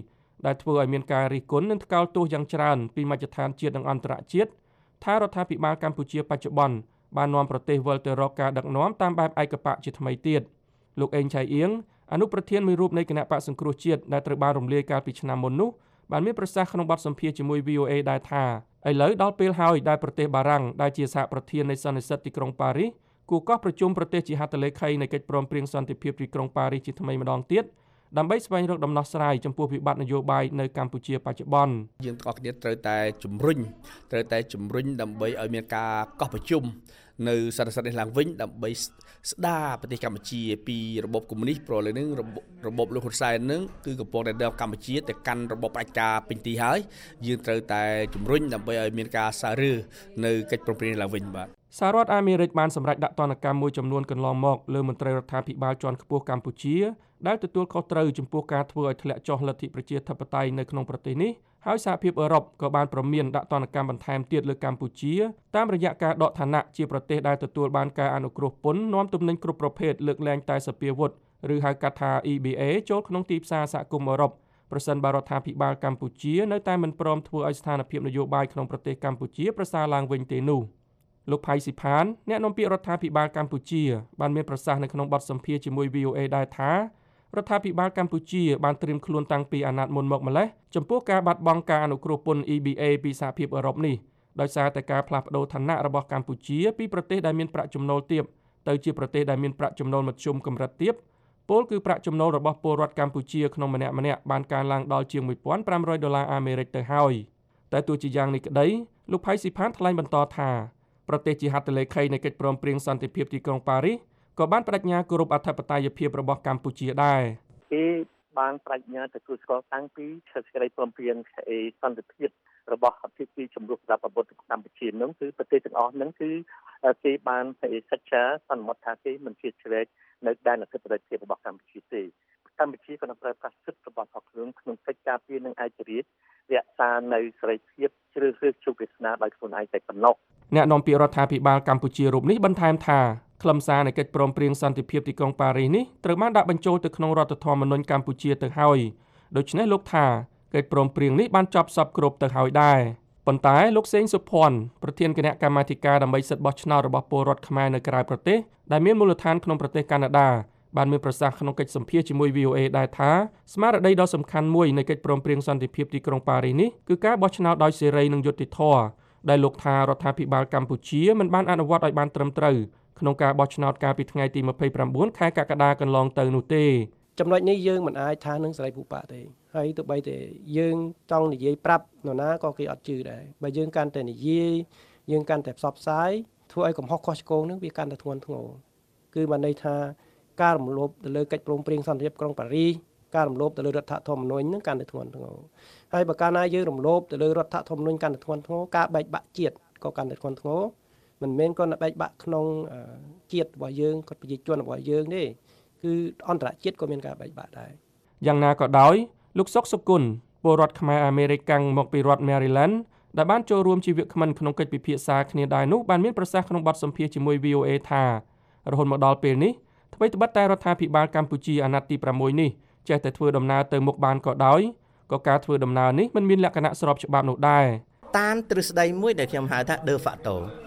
6ដែលធ្វើឲ្យមានការរិះគន់និងថ្កោលទោសយ៉ាងច្រើនពីមជ្ឈដ្ឋានជាតិនិងអន្តរជាតិថារដ្ឋាភិបាលកម្ពុជាបច្ចុប្បន្នបាននាំប្រទេសវិលទៅរកការដឹកនាំតាមបែបឯកបកជាថ្មីទៀតលោកអេងឆៃអៀងអនុប្រធានមួយរូបនៃគណៈបកសង្គ្រោះជាតិដែលត្រូវបានរំលាយកាលពីឆ្នាំមុននោះបានមានប្រសាសន៍ក្នុងបទសម្ភាសន៍ជាមួយ VOA ដែរថាឥឡូវដល់ពេលហើយដែលប្រទេសបារាំងដែលជាសហប្រធាននៃសន្និសីទទីក្រុងប៉ារីសគូកោះប្រជុំប្រទេសជាហត្ថលេខីនៃកិច្ចព្រមព្រៀងសន្តិភាពទីក្រុងប៉ារីសជាថ្មីម្ដងទៀតដើម្បីស្វែងរកដំណោះស្រាយចំពោះវិបត្តិនយោបាយនៅកម្ពុជាបច្ចុប្បន្នយើងទាំងអស់គ្នាត្រូវតែជំរុញដើម្បីឲ្យមានការកោះប្រជុំនៅសន្និសីទនេះឡើងវិញដើម្បីស្ដារប្រទេសកម្ពុជាពីរបបកុម្មុយនីសព្រោះលើនឹងរបបលោកហ៊ុនសែននឹងគឺកំពុងតែដឹកកម្ពុជាទៅកាន់របបផ្ដាច់ការពេញទីហើយយើងត្រូវតែជំរុញដើម្បីឲ្យមានការសាររើនៅកិច្ចព្រមព្រៀងឡើងវិញបាទសហរដ្ឋអាមេរិកបានសម្រេចដាក់ទណ្ឌកម្មមួយចំនួនកន្លងមកលើមន្ត្រីរដ្ឋាភិបាលជាន់ខ្ពស់កម្ពុជាដែលទទួលខុសត្រូវចំពោះការធ្វើឲ្យធ្លាក់ចុះលទ្ធិប្រជាធិបតេយ្យនៅក្នុងប្រទេសនេះហើយសហភាពអឺរ៉ុបក៏បានព្រមានដាក់ទណ្ឌកម្មបន្ថែមទៀតលើកម្ពុជាតាមរយៈការដកឋានៈជាប្រទេសដែលទទួលបានការអនុគ្រោះពន្ធនាំទំនិញគ្រប់ប្រភេទលើកលែងតែសពាវុធឬហៅកាត់ថា EBA ចូលក្នុងទីផ្សារសហគមន៍អឺរ៉ុបប្រសិនបើរដ្ឋាភិបាលកម្ពុជានៅតែមិនព្រមធ្វើឲ្យស្ថានភាពនយោបាយក្នុងប្រទេសកម្ពុជាប្រសើរឡើងវិញទេនោះលោកផៃស៊ីផានអ្នកនាំពាក្យរដ្ឋាភិបាលកម្ពុជាបានមានប្រសាសន៍នៅក្នុងបទសម្ភាសន៍ជាមួយ VOA ដែរថារដ្ឋាភិបាលកម្ពុជាបានត្រៀមខ្លួនតាំងពីអាណត្តិមុនមកម្ល៉េះចំពោះការបាត់បង់ការអនុគ្រោះពន្ធ EBA ពីសហភាពអឺរ៉ុបនេះដោយសារតែការផ្លាស់ប្តូរឋានៈរបស់កម្ពុជាពីប្រទេសដែលមានប្រាក់ចំណូលទាបទៅជាប្រទេសដែលមានប្រាក់ចំណូលមធ្យមកម្រិតទាបពលគឺប្រាក់ចំណូលរបស់ពលរដ្ឋកម្ពុជាក្នុងម្នាក់ៗបានកើនឡើងដល់ជាង$1,500អាមេរិកទៅហើយតែទោះជាយ៉ាងនេះក្តីលោកផៃស៊ីផានថ្លែងបន្តថាប្រទេសជាហត្ថលេខីនៃកិច្ចព្រមព្រៀងសន្តិភាពទីក្រុងប៉ារីសក៏បានបដិញ្ញាគោរពអធិបតេយ្យភាពរបស់កម្ពុជាដែរគេបានបដិញ្ញាទទួលស្គាល់តាំងពីសេចក្តីព្រមព្រៀងសន្តិភាពរបស់ភាគីជំនួសសម្រាប់ប្រទេសកម្ពុជានោះគឺប្រទេសទាំងអស់ហ្នឹងគឺគេបានសិក្សាសន្មតថាគេមិនជាជ្រែកនៅដែនអធិបតេយ្យភាពរបស់កម្ពុជាទេកម្ពុជាក៏នឹងប្រើប្រាស់សិទ្ធិរបស់ខ្លួនក្នុងកិច្ចការពារនិងឯករាជ្យរក្សានៅសេរីភាពជ្រើសរើសជោគវាសនាដោយខ្លួនឯងតែប៉ុណ្ណោះអ្នកនាំពាក្យរដ្ឋាភិបាលកម្ពុជារូបនេះបន្ថែមថាខ្លឹមសារនៃកិច្ចព្រមព្រៀងសន្តិភាពទីក្រុងប៉ារីសនេះត្រូវបានដាក់បញ្ចូលទៅក្នុងរដ្ឋធម្មនុញ្ញកម្ពុជាទៅហើយដូច្នេះលោកថាកិច្ចព្រមព្រៀងនេះបានចប់សពគ្រប់ទៅហើយដែរប៉ុន្តែលោកសេងសុភ័ណ្ឌប្រធានគណៈកម្មាធិការដើម្បីសិទ្ធិបោះឆ្នោតរបស់ពលរដ្ឋខ្មែរនៅក្រៅប្រទេសដែលមានមូលដ្ឋានក្នុងប្រទេសកាណាដាបានមានប្រសាសន៍ក្នុងកិច្ចសម្ភាសន៍ជាមួយ VOA ដែរថាស្មារតីដ៏សំខាន់មួយនៃកិច្ចព្រមព្រៀងសន្តិភាពទីក្រុងប៉ារីសនេះគឺការបោះឆ្នោតដោយសេរីនិងយុត្តិធម៌ដែលលោកថារដ្ឋាភិបាលកម្ពុជាមិនបានអនុវត្តឲ្យបានត្រឹមត្រូវក្នុងការបោះឆ្នោតកាលពីថ្ងៃទី29ខែកក្កដាកន្លងទៅនោះទេចំណុចនេះយើងមិនអាចថានឹងសេរីភូប៉ាទេហើយទោះបីតែយើងចង់និយាយប្រាប់នរណាក៏គេអត់ជឿដែរបើយើងកាន់តែនិយាយយើងកាន់តែផ្សព្វផ្សាយធ្វើឲ្យកំហុសខុសឆ្គងនឹងវាកាន់តែធ្ងន់ធ្ងរគឺបានន័យថាការរំលោភទៅលើកិច្ចព្រមព្រៀងសន្តិភាពក្រុងប៉ារីសការរំលោភទៅលើរដ្ឋធម្មនុញ្ញនឹងកាន់តែធ្ងន់ធ្ងរហើយបើកាលណាយើងរំលោភទៅលើរដ្ឋធម្មនុញ្ញកាន់តែធ្ងន់ធ្ងរការបែកបាក់ជាតិក៏កាន់តែធ្ងន់ធ្ងរមិនមែនគ្រាន់តែបែកបាក់ក្នុងជាតិរបស់យើងគាត់ប្រជាជនរបស់យើងទេគឺអន្តរជាតិក៏មានការបែកបាក់ដែរយ៉ាងណាក៏ដោយលោកសុកសុគន្ធពលរដ្ឋខ្មែរអាមេរិកមកពីរដ្ឋ Maryland ដែលបានចូលរួមជាវាគ្មិនក្នុងកិច្ចពិភាក្សាគ្នាដែរនោះបានមានប្រសាសន៍ក្នុងបទសម្ភាសន៍ជាមួយ VOA ថារហូតមកដល់ពេលនេះថ្មីត្បិតតែរដ្ឋាភិបាលកម្ពុជាអាណត្តិទី6នេះចេះតែធ្វើដំណើរទៅមុខបានក៏ដោយក៏ការធ្វើដំណើរនេះមិនមានលក្ខណៈស្របច្បាប់នោះដែរតាមទ្រឹស្ដីមួយដែលខ្ញុំហៅថា de facto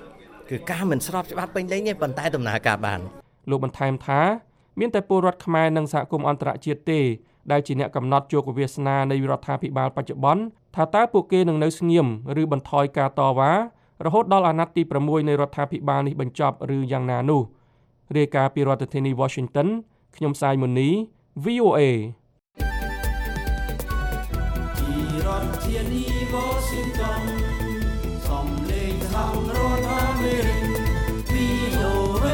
គឺការមិនស្របច្បាប់ពេញលេញទេប៉ុន្តែដំណើរការបានលោកបន្ថែមថាមានតែពលរដ្ឋខ្មែរនិងសហគមន៍អន្តរជាតិទេដែលជាអ្នកកំណត់ជោគវាសនានៃរដ្ឋាភិបាលបច្ចុប្បន្នថាតើពួកគេនឹងនៅស្ងៀមឬបន្ថយការតវ៉ារហូតដល់អាណត្តិទី6នៃរដ្ឋាភិបាលនេះបញ្ចប់ឬយ៉ាងណានោះរាយការណ៍ពីរដ្ឋធានី Washington ខ្ញុំសាយមុនី VOA ពីរដ្ឋធានី Washington សំឡេងខាងរដ្ឋអាមេរិក VOA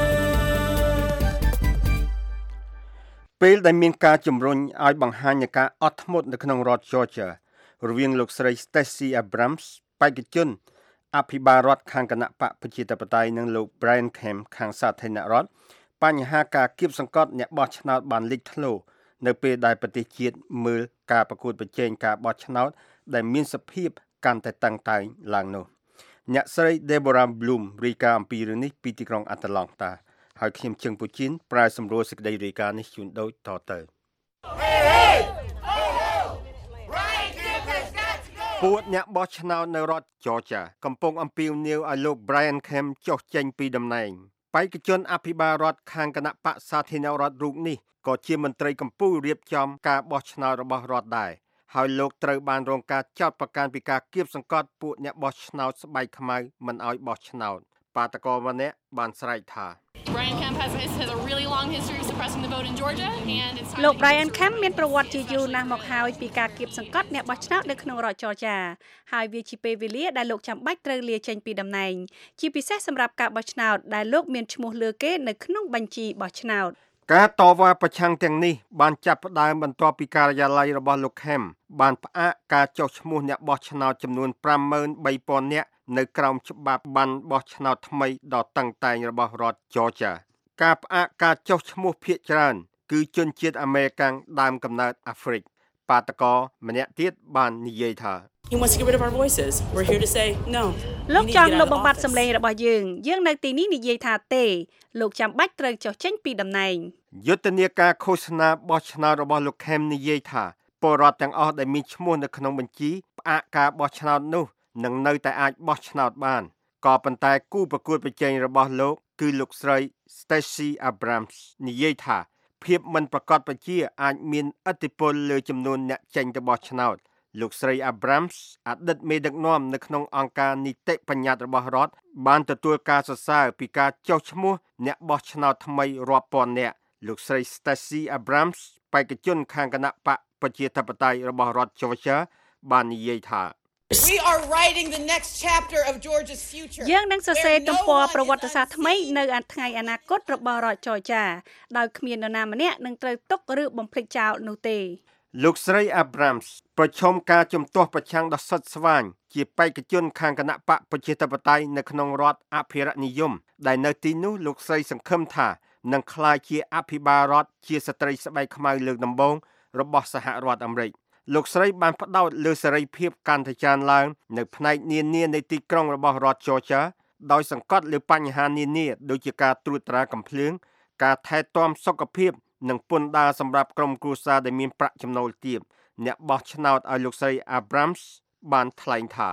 ពេលដែលមានការជំរុញឲ្យបង្ហាញនៃការអត់ធ្មត់នៅក្នុងរដ្ឋ Georgia រវាងលោកស្រី Stacey Abrams បេក្ខជនអភិបាលរដ្ឋខាងគណៈបកប្រជាធិបតេយ្យនិងលោក Brian Kemp ខាងសាធារណរដ្ឋបញ្ហាការគៀបសង្កត់អ្នកបោះឆ្នោតបានលេចធ្លោនៅពេលដែលប្រទេសជាតិមើលការប្រកួតប្រជែងការបោះឆ្នោតដែលមានសភាពកាន់តែតឹងតែងឡើងនោះអ្នកស្រី Deborah Bloom រាយការណ៍អំពីរឿងនេះពីទីក្រុង Atlanta ហើយខ្ញុំជឹងពូជីនប្រើសម្រួលសេចក្តីរាយការណ៍នេះជូនដូចតទៅពួកអ្នកបោះឆ្នោតនៅរដ្ឋ Georgia កំពុងអំពាវនាវឲ្យលោក Brian Kemp ចុះចេញពីតំណែងបេក្ខជនអភិបាលរដ្ឋខាងគណៈបកសាធារណរដ្ឋរូបនេះក៏ជាមន្ត្រីកម្ពុជារៀបចំការបោះឆ្នោតរបស់រដ្ឋដែរហើយលោកត្រូវបានរងការចោទប្រកាន់ពីការគៀបសង្កត់ពួកអ្នកបោះឆ្នោតស្បែកខ្មៅមិនឲ្យបោះឆ្នោតបាតកោម្នាក់បានស្រែកថា Brian Kemp has a really long history of suppressing the vote in Georgia and it's time លោក Brian Kemp មានប្រវត្តិជាយូរណាស់មកហើយពីការគៀបសង្កត់អ្នកបោះឆ្នោតនៅក្នុងរដ្ឋ Georgia ហើយវាជាពេលវេលាដែលលោកចាំបាច់ត្រូវលាចេញពីតំណែងជាពិសេសសម្រាប់ការបោះឆ្នោតដែលលោកមានឈ្មោះលើគេនៅក្នុងបញ្ជីបោះឆ្នោតការតវ៉ាប្រឆាំងទាំងនេះបានចាប់ផ្ដើមបន្ទាប់ពីការិយាល័យរបស់លោក Kemp បានផ្អាកការចុះឈ្មោះអ្នកបោះឆ្នោតចំនួន 53,000 នាក់នៅក្រោមច្បាប់ប័ណ្ណបោះឆ្នោតថ្មីដ៏តឹងតែងរបស់រដ្ឋ Georgia ការផ្អាកការចុះឈ្មោះភាគច្រើនគឺជនជាតិអាមេរិកាំងដើមកំណើតអាហ្វ្រិកបាតកម្នាក់ទៀតបាននិយាយថា He wants to get rid of our voices. We're here to say no. លោកចង់លុបបំបាត់សម្លេងរបស់យើងនៅទីនេះនិយាយថាទេលោកចាំបាច់ត្រូវចុះចេញពីតំណែងយុទ្ធនាការឃោសនាបោះឆ្នោតរបស់លោក Kemp និយាយថាពលរដ្ឋទាំងអស់ដែលមានឈ្មោះនៅក្នុងបញ្ជីផ្អាកការបោះឆ្នោតនោះនឹងនៅតែអាចបោះឆ្នោតបានក៏ប៉ុន្តែគូប្រកួតប្រជែងរបស់លោកគឺលោកស្រី Stacey Abrams និយាយថាភាពមិនប្រកបប្រជាអាចមានឥទ្ធិពលលើចំនួនអ្នកចេញទៅបោះឆ្នោតលោកស្រី Abrams អតីតមេដឹកនាំនៅក្នុងអង្គការនីតិបញ្ញត្តិរបស់រដ្ឋបានទទួលការសរសើរពីការចុះឈ្មោះអ្នកបោះឆ្នោតថ្មីរាប់ពាន់នាក់លោកស្រី Stacey Abrams បេក្ខជនខាងគណៈបកប្រជាធិបតេយ្យរបស់រដ្ឋ Georgia បាននិយាយថា We are writing the next chapter of Georgia's future. យើងនឹងសរសេរទំព័រប្រវត្តិសាស្ត្រថ្មីនៅថ្ងៃអនាគតរបស់រដ្ឋ Georgia ដោយគ្មាននរណាម្នាក់នឹងត្រូវទុកឬបំភ្លេចចោលនោះទេលោកស្រី Abrams ប្រឈមការជំទាស់ប្រឆាំងដ៏ស្វិតស្វាញជាបេក្ខជនខាងគណៈបកប្រជាធិបតេយ្យនៅក្នុងរដ្ឋអភិរក្សនិយមដែលនៅទីនោះលោកស្រីសង្ឃឹមថានឹងក្លាយជាអភិបាលរដ្ឋជាស្ត្រីស្បែកខ្មៅលើកដំបូងរបស់សហរដ្ឋអាមេរិកលោកស្រីបានផ្ដោតលើសេរីភាពកាន់តែកើនឡើងនៅផ្នែកនានានៃទីក្រុងរបស់រដ្ឋ Georgia ដោយសង្កត់លើបញ្ហានានាដូចជាការត្រួតត្រាកំភ្លើងការថែទាំសុខភាពនិងពន្ធដារសម្រាប់ក្រុមគ្រួសារដែលមានប្រាក់ចំណូលទាបអ្នកបោះឆ្នោតឲ្យលោកស្រី Abrams បានថ្លែងថា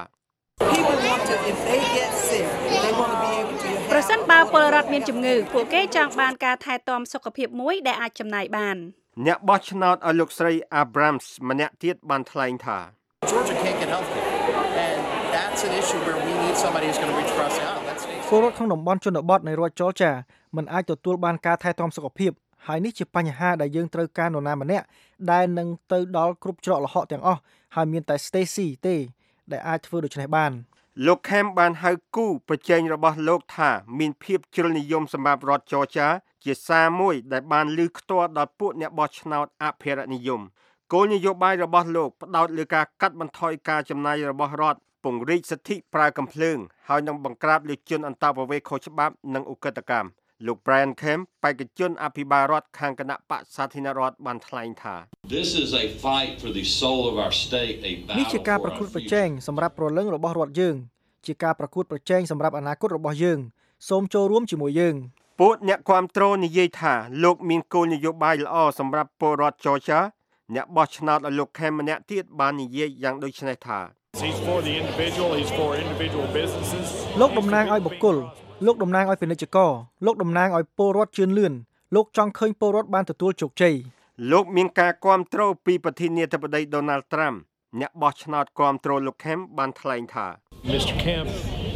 ប្រសិនបើពលរដ្ឋមានជំងឺពួកគេចង់បានការថែទាំសុខភាពមួយដែលអាចចំណាយបានអ្នកបោះឆ្នោតឲ្យលោកស្រី Abrams ម្នាក់ទៀតបានថ្លែងថា Georgia can't get healthcare and that's an issue where we need somebody who's going to reach across the aisle. That's ពលរដ្ឋក្នុងតំបន់ជនបទនៃរដ្ឋ Georgia មិនអាចទទួលបានការថែទាំសុខភាពហើយនេះជាបញ្ហាដែលយើងត្រូវការនរណាម្នាក់ដែលនឹងទៅដល់គ្រប់ច្រកល្ហកទាំងអស់ហើយមានតែ Stacey ទេដែលអាចធ្វើដូច្នេះបានលោក Kemp បានហៅគូប្រជែងរបស់លោកថាមានភាពជ្រុលនិយមសម្រាប់រដ្ឋ Georgia ជាសារមួយដែលបានលើកខ្ទាល់ដល់ពួកអ្នកបោះឆ្នោតអភិរក្សនិយមគោលនយោបាយរបស់លោកផ្ដោតលើការកាត់បន្ថយការចំណាយរបស់រដ្ឋពង្រីកសិទ្ធិប្រើកាំភ្លើងហើយនឹងបង្ក្រាបលើជនអន្តោប្រវេសន៍ខុសច្បាប់និងឧក្រិដ្ឋកម្មលោក Brian Kemp បេក្ខជនអភិបាលរដ្ឋខាងគណៈបកសាធារណរដ្ឋបានថ្លែងថា This is a fight for the soul of our state, a battle. នេះជាការប្រកួតប្រជែងសម្រាប់ព្រលឹងរបស់រដ្ឋយើងជាការប្រកួតប្រជែងសម្រាប់អនាគតរបស់យើងសូមចូលរួមជាមួយយើងពួកអ្នកគាំទ្រនិយាយថាលោកមានគោលនយោបាយល្អសម្រាប់ពលរដ្ឋ Georgia អ្នកបោះឆ្នោតឲ្យលោក Kemp ម្នាក់ទៀតបាននិយាយយ៉ាងដូចនេះថា He's for the individual, he's for individual businesses. លោកតំណាងឲ្យបុគ្គលលោកតំណាងឲ្យពាណិជ្ជករលោកតំណាងឲ្យពលរដ្ឋជឿនលឿនលោកចង់ឃើញពលរដ្ឋបានទទួលជោគជ័យលោកមានការគាំទ្រពីប្រធានាធិបតី Donald Trump អ្នកបោះឆ្នោតគាំទ្រលោក Kemp បានថ្លែងថា Mr. Kemp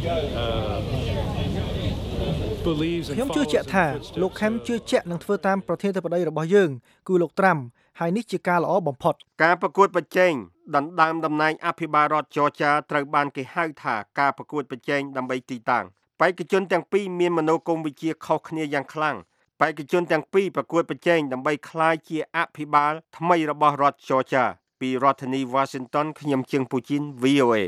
ខ្ញុំជឿជាក់ថាលោក Kemp ជឿជាក់នឹងធ្វើតាមប្រធានាធិបតីរបស់យើងគឺលោក Trump ហើយនេះជាការល្អបំផុតការប្រកួតប្រជែងដណ្ដើមតំណែងអភិបាលរដ្ឋ Georgia ត្រូវបានគេហៅថាការប្រកួតប្រជែងដើម្បីទីតាំងបេក្ខជនទាំងពីរមានមនោគមវិជ្ជាខុសគ្នាយ៉ាងខ្លាំងបេក្ខជនទាំងពីរប្រកួតប្រជែងដើម្បីក្លាយជាអភិបាលថ្មីរបស់រដ្ឋ Georgia ពីរដ្ឋធានី Washington ខ្ញុំជើងពូជីន VOA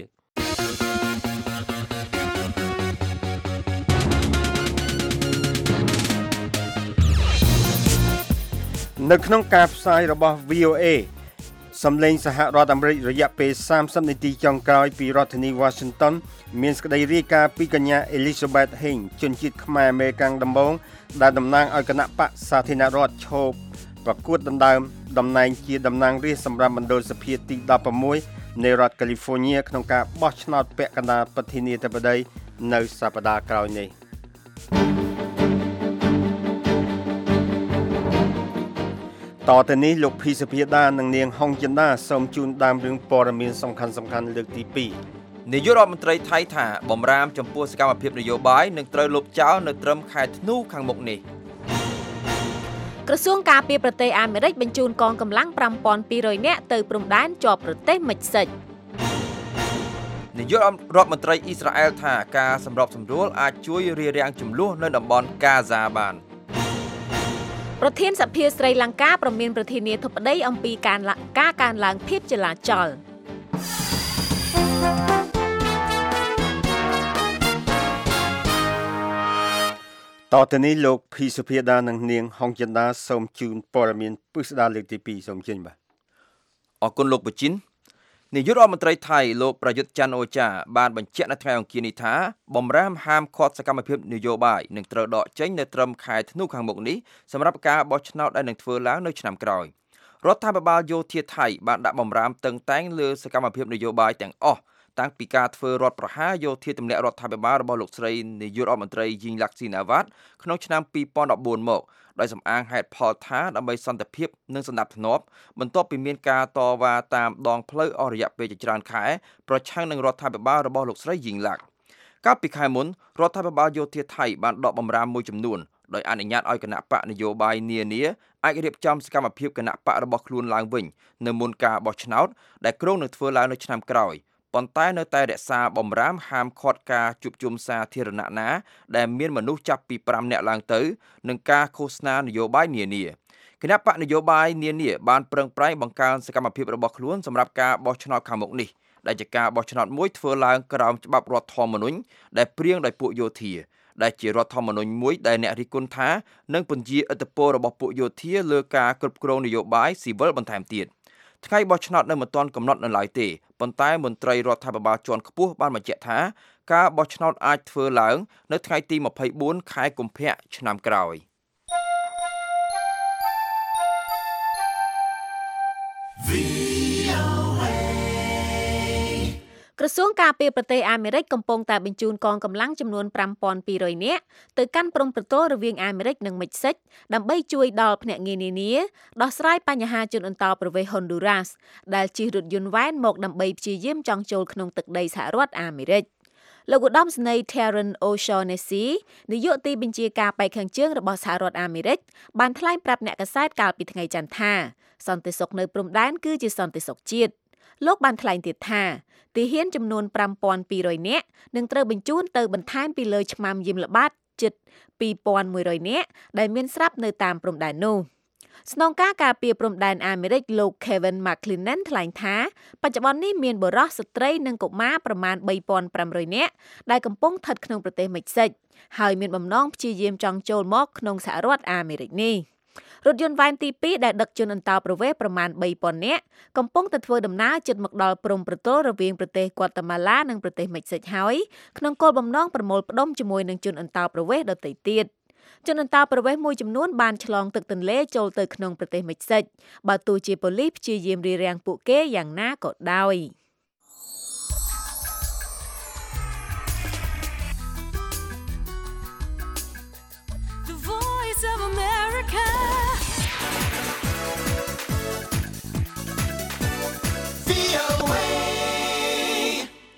នៅក្នុងការផ្សាយរបស់ VOA សំឡេងសហរដ្ឋអាមេរិករយៈពេល30នាទីចុងក្រោយពីរដ្ឋធានី Washington មានសេចក្តីរាយការណ៍ពីកញ្ញា Elizabeth Heng ជនជាតិខ្មែរអមេរិកដំបូងដែលតំណាងឲ្យគណៈបក្សសាធារណរដ្ឋឈប់ប្រកួតដណ្ដើមតំណែងជាតំណាងរាស្ត្រសម្រាប់មណ្ឌលសភាទី16នៃរដ្ឋ California ក្នុងការបោះឆ្នោតពាក់កណ្ដាលប្រធានាធិបតីនៅសប្តាហ៍ក្រោយនេះតទៅនេះលោកភីសភាដានិងនាងហុងចិន្តាសូមជូនដើមរឿងព័ត៌មានសំខាន់លើកទី2 នាយករដ្ឋមន្ត្រីថៃថាបំរាមចំពោះសកម្មភាពនយោបាយនឹងត្រូវលុបចោលនៅត្រឹមខែធ្នូខាងមុខនេះក្រសួងការពារប្រទេសអាមេរិកបញ្ជូនកងកម្លាំង 5,200 នាក់ទៅព្រំដែនជាប់ប្រទេសមិចស៊ិកនាយករដ្ឋមន្ត្រីអ៊ីស្រាអែលថាការសម្របសម្រួលអាចជួយរារាំងចំនួននៅតំបន់កាហ្សាបានប្រធានសភាស្រីលង្កាប្រមានប្រធានាធិបតីអំពីការកើនឡើងភាពចលាចលតទៅនេះលោកភីសុភាដានិងនាងហុងចិន្តាសូមជូនព័ត៌មានពិស្ដារលើកទី2សូមជើញបាទអរគុណលោកប៊ូជីននាយករដ្ឋមន្ត្រីថៃលោកប្រយុទ្ធច័ន្ទអូចាបានបញ្ជាក់នៅថ្ងៃអង្គារនេះថាបំរាមហាមឃាត់សកម្មភាពនយោបាយនឹងត្រូវដកចេញនៅត្រឹមខែធ្នូខាងមុខនេះសម្រាប់ការបោះឆ្នោតដែលនឹងធ្វើឡើងនៅឆ្នាំក្រោយរដ្ឋាភិបាលយោធាថៃបានដាក់បំរាមតឹងតែងលើសកម្មភាពនយោបាយទាំងអស់តាំងពីការធ្វើរដ្ឋប្រហារយោធាទម្លាក់រដ្ឋាភិបាលរបស់លោកស្រីនាយករដ្ឋមន្ត្រីយីងឡាក់ស៊ីណាវ៉ាត់ក្នុងឆ្នាំ2014មកដោយសំអាងហេតុផលថាដើម្បីសន្តិភាពនិងសណ្ដាប់ធ្នាប់បន្ទាប់ពីមានការតវ៉ាតាមដងផ្លូវអស់រយៈពេលជាច្រើនខែប្រឆាំងនឹងរដ្ឋាភិបាលរបស់លោកស្រីយីងឡាក់កាលពីខែមុនរដ្ឋាភិបាលយោធាថៃបានដកបំរាមមួយចំនួនដោយអនុញ្ញាតឲ្យគណៈបកនយោបាយនានាអាចរៀបចំសកម្មភាពគណៈបករបស់ខ្លួនឡើងវិញនៅមុនការបោះឆ្នោតដែលគ្រោងនឹងធ្វើឡើងនៅឆ្នាំក្រោយប៉ុន្តែនៅតែរក្សាបំរាមហាមឃាត់ការជួបជុំសាធារណៈណាដែលមានមនុស្សចាប់ពី5នាក់ឡើងទៅនិងការឃោសនានយោបាយនានាគណៈបកនយោបាយនានាបានប្រឹងប្រែងបង្កើនសកម្មភាពរបស់ខ្លួនសម្រាប់ការបោះឆ្នោតខាងមុខនេះដែលជាការបោះឆ្នោតមួយធ្វើឡើងក្រោមច្បាប់រដ្ឋធម្មនុញ្ញដែលព្រៀងដោយពួកយោធាដែលជារដ្ឋធម្មនុញ្ញមួយដែលអ្នករិះគន់ថានឹងពន្យាឥទ្ធិពលរបស់ពួកយោធាលើការគ្រប់គ្រងនយោបាយស៊ីវិលបន្ថែមទៀតថ្ងៃបោះឆ្នោតនៅមិនទាន់កំណត់នៅឡើយទេប៉ុន្តែមន្ត្រីរដ្ឋាភិបាលជាន់ខ្ពស់បានបញ្ជាក់ថាការបោះឆ្នោតអាចធ្វើឡើងនៅថ្ងៃទី24ខែកុម្ភៈឆ្នាំក្រោយក្រសួងការពារប្រទេសអាមេរិកកំពុងតែបញ្ជូនកងកម្លាំងចំនួន 5,200 នាក់ទៅកាន់ព្រំប្រទល់រវាងអាមេរិកនិងមិចស៊ិកដើម្បីជួយដល់ភ្នាក់ងារនានាដោះស្រាយបញ្ហាជនអន្តោប្រវេសន៍ Honduras ដែលជិះរថយន្តវ៉ែនមកដើម្បីព្យាយាមចង់ចូលក្នុងទឹកដីសហរដ្ឋអាមេរិកលោកឧត្តមសេនីយ៍ Terence O'Shaughnessy នាយកទីបញ្ជាការបេក្ខខាងជើងរបស់សហរដ្ឋអាមេរិកបានថ្លែងប្រាប់អ្នកកាសែតកាលពីថ្ងៃច័ន្ទថាសន្តិសុខនៅព្រំដែនគឺជាសន្តិសុខជាតិលោកបានថ្លែងទៀតថាទាហានចំនួន 5,200 នាក់នឹងត្រូវបញ្ជូនទៅបន្ថែមពីលើឆ្មាំយាមល្បាតជិត 2,100 នាក់ដែលមានស្រាប់នៅតាមព្រំដែននោះស្នងការការពារព្រំដែនអាមេរិកលោក Kevin McClennan ថ្លែងថាបច្ចុប្បន្ននេះមានបុរសស្ត្រីនិងកុមារប្រមាណ 3,500 នាក់ដែលកំពុងស្ថិតក្នុងប្រទេសមិចស៊ិកហើយមានបំណងព្យាយាមចង់ចូលមកក្នុងសហរដ្ឋអាមេរិកនេះរថយន្តវ៉ែនទី2ដែលដឹកជនអន្តោប្រវេសន៍ប្រមាណ 3,000 នាក់កំពុងតែធ្វើដំណើរជិតមកដល់ព្រំប្រទល់រវាងប្រទេសហ្គាតេម៉ាឡានិងប្រទេសមិចស៊ិកហើយក្នុងគោលបំណងប្រមូលផ្ដុំជាមួយនឹងជនអន្តោប្រវេសន៍ដទៃទៀតជនអន្តោប្រវេសន៍មួយចំនួនបានឆ្លងទឹកទន្លេចូលទៅក្នុងប្រទេសមិចស៊ិកបើទោះជាប៉ូលីសព្យាយាមរារាំងពួកគេយ៉ាងណាក៏ដោយ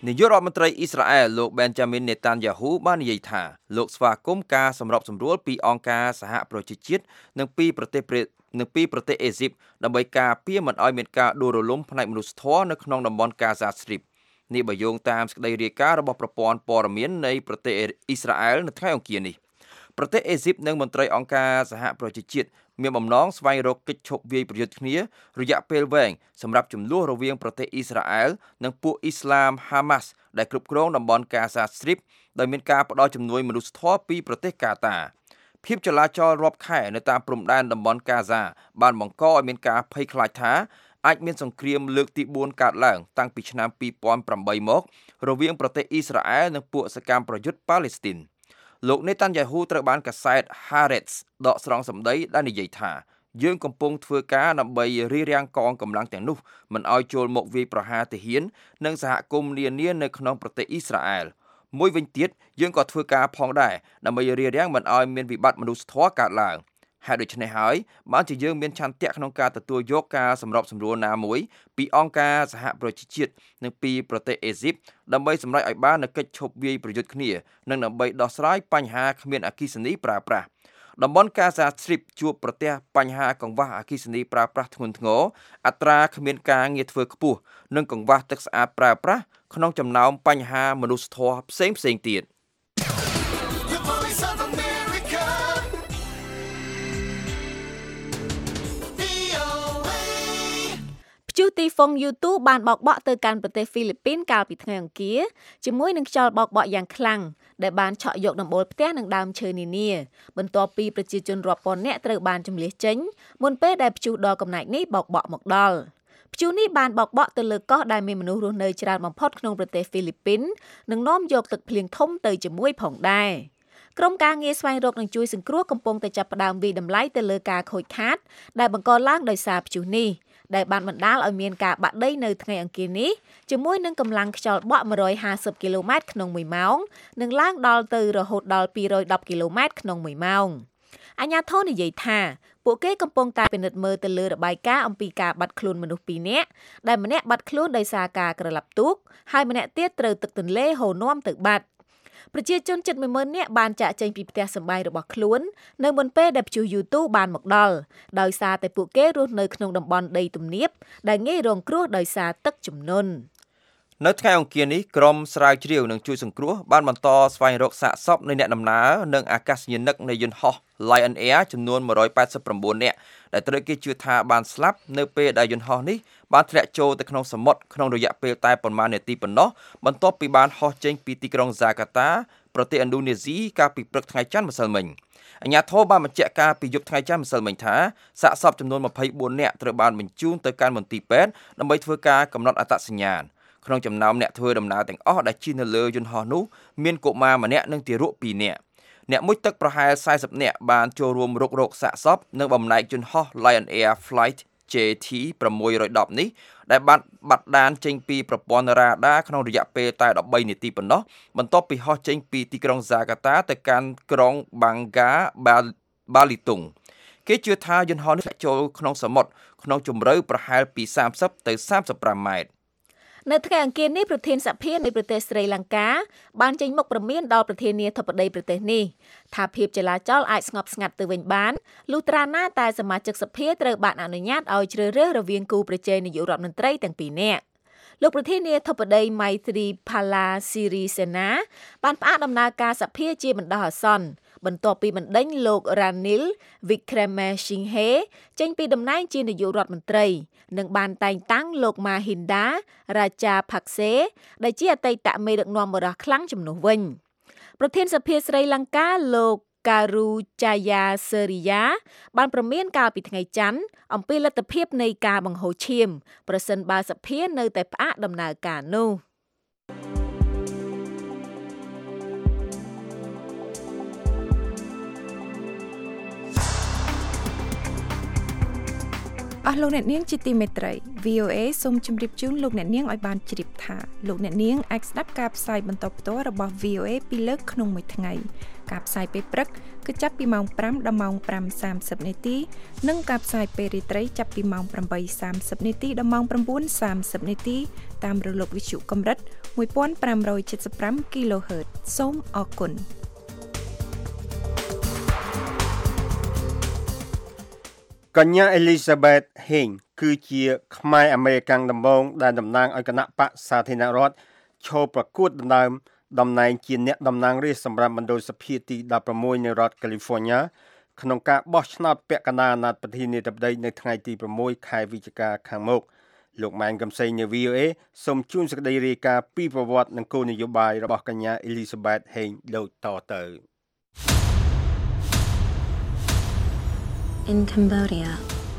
នាយករដ្ឋមន្ត្រីអ៊ីស្រាអែលលោក Benjamin Netanyahu បាននិយាយថាលោកស្វាគមន៍ការសម្របសម្រួលពីអង្គការសហប្រជាជាតិនិងពីប្រទេសអេស៊ីបដើម្បីការពារមិនឲ្យមានការដួលរលំផ្នែកមនុស្សធម៌នៅក្នុងតំបន់ Gaza Strip នេះបើយោងតាមសេចក្តីរាយការណ៍របស់ប្រព័ន្ធព័ត៌មាននៃប្រទេសអ៊ីស្រាអែលនៅថ្ងៃអង្គារនេះប្រទេសអេស៊ីបនិងមន្ត្រីអង្គការសហប្រជាជាតិមានបំណងស្វែងរកកិច្ចឈប់វាយប្រយុទ្ធគ្នារយៈពេលវែងសម្រាប់ចំនួនរវាងប្រទេសអ៊ីស្រាអែលនិងពួកអ៊ីស្លាម Hamas ដែលគ្រប់គ្រងតំបន់ Gaza Strip ដោយមានការផ្តល់ជំនួយមនុស្សធម៌ពីប្រទេសកាតាភាពចលាចលរាប់ខែនៅតាមព្រំដែនតំបន់ Gaza បានបង្កឲ្យមានការភ័យខ្លាចថាអាចមានសង្គ្រាមលើកទី4កើតឡើងតាំងពីឆ្នាំ2008មករវាងប្រទេសអ៊ីស្រាអែលនិងពួកសកម្មប្រយុទ្ធប៉ាឡេស្ទីនលោក Netanyahu ត្រូវបានកាសែត Haaretz ដកស្រង់សម្ដីដែលនិយាយថាយើងកំពុងធ្វើការដើម្បីរារាំងកងកម្លាំងទាំងនោះមិនឲ្យចូលមកវាយប្រហារទាហាននិងសហគមន៍នានានៅក្នុងប្រទេសអ៊ីស្រាអែលមួយវិញទៀតយើងក៏ធ្វើការផងដែរដើម្បីរារាំងមិនឲ្យមានវិបត្តិមនុស្សធម៌កើតឡើងហើយដូច្នេះហើយបានជាយើងមានឆន្ទៈក្នុងការទទួលយកការសម្របសម្រួលណាមួយពីអង្គការសហប្រជាជាតិនិងពីប្រទេសអេស៊ីបដើម្បីសម្រេចឲ្យបាននូវកិច្ចឈប់វាយប្រយុទ្ធគ្នានិងដើម្បីដោះស្រាយបញ្ហាគ្មានអគ្គិសនីប្រើប្រាស់តំបន់ Gaza Strip ជួបប្រទះបញ្ហាកង្វះអគ្គិសនីប្រើប្រាស់ធ្ងន់ធ្ងរអត្រាគ្មានការងារធ្វើខ្ពស់និងកង្វះទឹកស្អាតប្រើប្រាស់ក្នុងចំណោមបញ្ហាមនុស្សធម៌ផ្សេងៗទៀតព្យុះទីហ្វុងយូទូបានបោកបក់ទៅកាន់ប្រទេសហ្វីលីពីនកាលពីថ្ងៃអង្គារជាមួយនឹងខ្យល់បោកបក់យ៉ាងខ្លាំងដែលបានឆក់យកដំបូលផ្ទះនិងដើមឈើនានាបន្ទាប់ពីប្រជាជនរាប់ពាន់នាក់ត្រូវបានជម្លៀសចេញមុនពេលដែលព្យុះដ៏កំណាចនេះបោកបក់មកដល់ព្យុះនេះបានបោកបក់ទៅលើកោះដែលមានមនុស្សរស់នៅច្រើនបំផុតក្នុងប្រទេសហ្វីលីពីននិងនាំយកទឹកភ្លៀងធំទៅជាមួយផងដែរក្រុមការងារស្វែងរកនិងជួយសង្គ្រោះកំពុងតែចាប់ផ្ដើមវិយតម្លៃទៅលើការខូចខាតដែលបង្កឡើងដោយសារព្យុះនេះដែលបានបណ្ដាលឲ្យមានការបាក់ដីនៅថ្ងៃអង្គារនេះជាមួយនឹងកម្លាំងខ្យល់បក់150គីឡូម៉ែត្រក្នុង1ម៉ោងនិងឡើងដល់ទៅរហូតដល់210គីឡូម៉ែត្រក្នុង1ម៉ោងអាជ្ញាធរនិយាយថាពួកគេកំពុងតែពិនិត្យមើលទៅលើរបាយការណ៍អំពីការបាត់ខ្លួនមនុស្ស2នាក់ដែលម្នាក់បាត់ខ្លួនដោយសារការក្រឡាប់ទូកហើយម្នាក់ទៀតត្រូវទឹកទន្លេហូរនាំទៅបាត់ប្រជាជនជិត 10000 នាក់បានចាកចេញពីផ្ទះសម្បែងរបស់ខ្លួននៅមុនពេលដែលព្យុះយូទូបានមកដល់ដោយសារតែពួកគេរស់នៅក្នុងតំបន់ដីទំនាបដែលងាយរងគ្រោះដោយសារទឹកជំនន់នៅថ្ងៃអង្គារនេះក្រុមស្រាវជ្រាវនិងជួយសង្គ្រោះបានបន្តស្វែងរកសាកសពនៃអ្នកដំណើរនិងអាកាសយានិកនៃយន្តហោះ Lion Air ចំនួន189នាក់ដែលត្រូវគេជឿថាបានស្លាប់នៅពេលដែលយន្តហោះនេះបានធ្លាក់ចូលទៅក្នុងសមុទ្រក្នុងរយៈពេលតែប៉ុន្មាននាទីប៉ុណ្ណោះបន្ទាប់ពីបានហោះចេញពីទីក្រុង Jakarta ប្រទេសឥណ្ឌូនេស៊ីកាលពីព្រឹកថ្ងៃច័ន្ទម្សិលមិញអាជ្ញាធរបានបញ្ជាក់ការពីយប់ថ្ងៃច័ន្ទម្សិលមិញថាសាកសពចំនួន24នាក់ត្រូវបានបញ្ជូនទៅកាន់មន្ទីរពេទ្យដើម្បីធ្វើការកំណត់អត្តសញ្ញាណក្នុងចំណោមអ្នកធ្វើដំណើរទាំងអស់ដែលជិះនៅលើយន្តហោះនោះមានកុមារម្នាក់និងទារក2នាក់អ្នកមុជទឹកប្រហែល40នាក់បានចូលរួមរុករកសាកសពនៅបំណែកយន្តហោះ Lion Air Flight JT610 នេះដែលបានបាត់ដានចេញពីប្រព័ន្ធរ៉ាដាក្នុងរយៈពេលតែ13នាទីប៉ុណ្ណោះបន្ទាប់ពីហោះចេញពីទីក្រុង Jakarta ទៅកាន់ក្រុង Bangka Belitung គេជឿថាយន្តហោះនេះចូលក្នុងសមុទ្រក្នុងជម្រៅប្រហែលពី30ទៅ35ម៉ែត្រនៅថ្ងៃអង្គារនេះប្រធានសភានៃប្រទេសស្រីលង្កាបានចេញមុខព្រមានដល់ប្រធានាធិបតីប្រទេសនេះថាភាពចលាចលអាចស្ងប់ស្ងាត់ទៅវិញបានលុះត្រាណាតែសមាជិកសភាត្រូវបានអនុញ្ញាតឲ្យជ្រើសរើសរវាងគូប្រជែងនាយករដ្ឋមន្ត្រីទាំងពីរនាក់លោកប្រធានាធិបតី Maithripala Sirisena បានផ្អាកដំណើរការសភាជាបណ្ដោះអាសន្នបន្ទាប់ពីបណ្ដេញលោក Ranil Wickremesinghe ចេញពីតំណែងជានាយករដ្ឋមន្ត្រីនិងបានតែងតាំងលោក Mahinda Rajapakse ដែលជាអតីតមេដឹកនាំបរិះខ្លាំងជំនួសវិញប្រធានសភាស្រីលង្កាលោក Karujayaseriya បានព្រមានកាលពីថ្ងៃច័ន្ទអំពីលទ្ធភាពនៃការបង្ហូរឈាមប្រសិនបើសភានៅតែផ្អាកដំណើរការនោះអស់លោកអ្នកនាងជាទីមេត្រី VOA សូមជម្រាបជូនលោកអ្នកនាងឲ្យបានជ្រាបថាលោកអ្នកនាងអាចស្ដាប់ការផ្សាយបន្តផ្ទាល់របស់ VOA ពីរលើកក្នុងមួយថ្ងៃការផ្សាយពេលព្រឹកគឺចាប់ពីម៉ោង 5 ដល់ម៉ោង 5:30 នាទីនិងការផ្សាយពេលរាត្រីចាប់ពីម៉ោង 8:30 នាទីដល់ម៉ោង 9:30 នាទីតាមរលកវិទ្យុកម្រិត 1575 kHz សូមអរគុណកញ្ញា Elizabeth Heng គឺជាខ្មែរអាមេរិកាំងដំបូងដែលតំណាងឲ្យគណៈបកសាធារណរដ្ឋឈរប្រកួតដណ្ដើមតំណែងជាអ្នកតំណាងរាស្ត្រសម្រាប់មណ្ឌលសភាទី16នៃរដ្ឋ California ក្នុងការបោះឆ្នោតពាក់កណ្ដាលអាណត្តិប្រធានាធិបតីនៅថ្ងៃទី6ខែវិច្ឆិកាខាងមុខលោកម៉ែនកំសែងនៅ VOA សូមជូនសេចក្តីរាយការណ៍ពីប្រវត្តិនិងគោលនយោបាយរបស់កញ្ញា Elizabeth Heng ដូចតទៅ In Cambodia,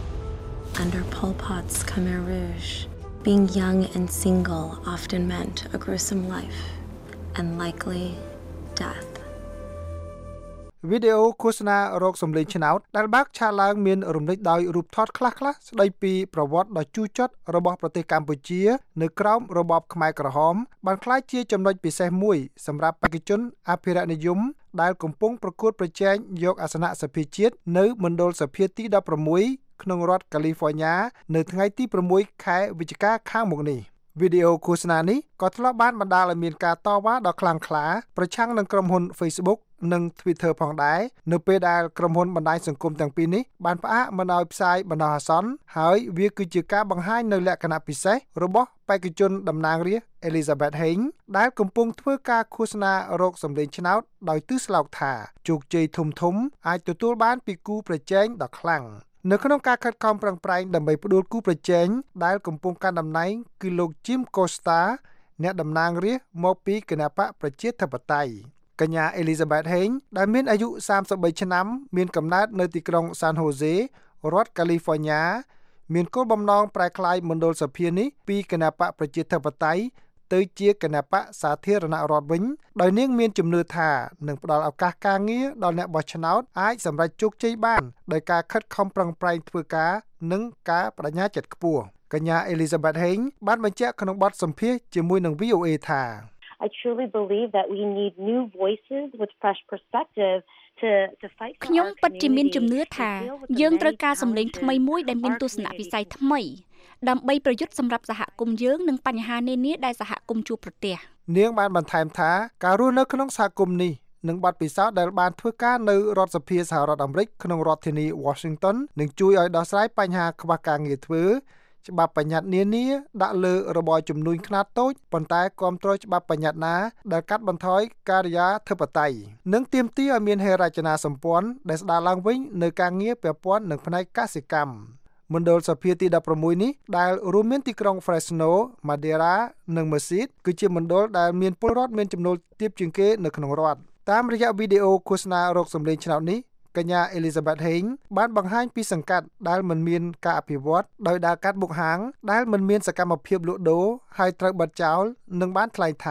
under Pol Pot's Khmer Rouge, being young and single often meant a gruesome life and likely death. វីដេអូឃោសនារោគសម្លេងឆ្នោតដែលបាក់ឆាឡើងមានរំលេចដោយរូបថតខ្លះៗស្ដីពីប្រវត្តិដ៏ជូរចត់របស់ប្រទេសកម្ពុជានៅក្រោមរបបខ្មែរក្រហមបានក្លាយជាចំណុចពិសេសមួយសម្រាប់បេក្ខជនអភិរក្សនិយមដែលកំពុងប្រកួតប្រជែងយកអាសនៈសភាជាតិនៅមណ្ឌលសភាទី16ក្នុងរដ្ឋ California នៅថ្ងៃទី6ខែវិច្ឆិកាខាងមុខនេះវីដេអូឃោសនានេះក៏ធ្លាប់បានបណ្ដាលឲ្យមានការតវ៉ាដ៏ខ្លាំងក្លាប្រឆាំងនឹងក្រុមហ៊ុន Facebook និង Twitter ផងដែរនៅពេលដែលក្រុមហ៊ុនបណ្ដាញសង្គមទាំងពីរនេះបានផ្អាកមិនឲ្យផ្សាយបណ្ដោះអាសន្នហើយវាគឺជាការបង្ហាញនៅលក្ខណៈពិសេសរបស់បេក្ខជនតំណាងរាស្ត្រ Elizabeth Heng ដែលកំពុងធ្វើការឃោសនារោគសម្លេងឆ្នោតដោយទិស្លោកថាជោគជ័យធំៗអាចទទួលបានពីគូប្រជែងដ៏ខ្លាំងនៅក្នុងការខិតខំប្រឹងប្រែងដើម្បីផ្ដួលគូប្រជែងដែលកំពុងកាន់តំណែងគឺលោក Jim Costa អ្នកតំណាងរាស្ត្រមកពីគណបកប្រជាធិបតេយ្យកញ្ញា Elizabeth Heng ដែលមានអាយុ33ឆ្នាំមានកំណើតនៅទីក្រុង San Jose រដ្ឋ California មានគោលបំណងប្រែក្លាយមណ្ឌលសភានេះពីគណបកប្រជាធិបតេយ្យទៅជាគណបកសាធារណរដ្ឋវិញដោយនាងមានជំនឿថានឹងផ្ដល់ឱកាសការងារដល់អ្នកបោះឆ្នោតអាចសម្រេចជោគជ័យបានដោយការខិតខំប្រឹងប្រែងធ្វើការនិងការបដិញ្ញាចិត្តខ្ពស់កញ្ញា Elizabeth Heng បានបញ្ជាក់ក្នុងបទសម្ភាសន៍ជាមួយនឹង VOA ថា I truly believe that we need new voices with fresh perspective to fight ខ្ញុំពិតជាមានជំនឿថាយើងត្រូវការសម្លេងថ្មីមួយដែលមានទស្សនវិស័យថ្មីដើម្បីប្រយុទ្ធសម្រាប់សហគមន៍យើងនិងបញ្ហានានាដែលសហគមន៍ជួបប្រទះនាងបានបន្ថែមថាការរស់នៅក្នុងសហគមន៍នេះនិងបទពិសោធន៍ដែលបានធ្វើការនៅរដ្ឋសភាសហរដ្ឋអាមេរិកក្នុងរដ្ឋធានី Washington នឹងជួយឲ្យដោះស្រាយបញ្ហាខ្វះការងារធ្វើច្បាប់បញ្ញត្តិនានាដាក់លើរបបជំនួញខ្នាតតូចប៉ុន្តែគ្រប់គ្រងច្បាប់បញ្ញត្តិណាដែលកាត់បន្ថយការិយាធិបតេយ្យនិងទាមទារឲ្យមានហេរចនាសម្ព័ន្ធដែលស្ដារឡើងវិញនៅការងារពាក់ព័ន្ធនឹងផ្នែកកសិកម្មមណ្ឌលសភាទី16នេះដែលរួមមានទីក្រុង Fresno, Madera និង Mesquite គឺជាមណ្ឌលដែលមានពលរដ្ឋមានចំណូលទាបជាងគេនៅក្នុងរដ្ឋតាមរយៈវីដេអូឃោសនារោគសម្លេងឆ្នោតនេះកញ្ញា Elizabeth Heng បានបង្ហាញពីសង្កាត់ដែលមិនមានការអភិវឌ្ឍដោយដើរកាត់មុខហាងដែលមិនមានសកម្មភាពលក់ដូរហើយត្រូវបិទចោលនិងបានថ្លែងថា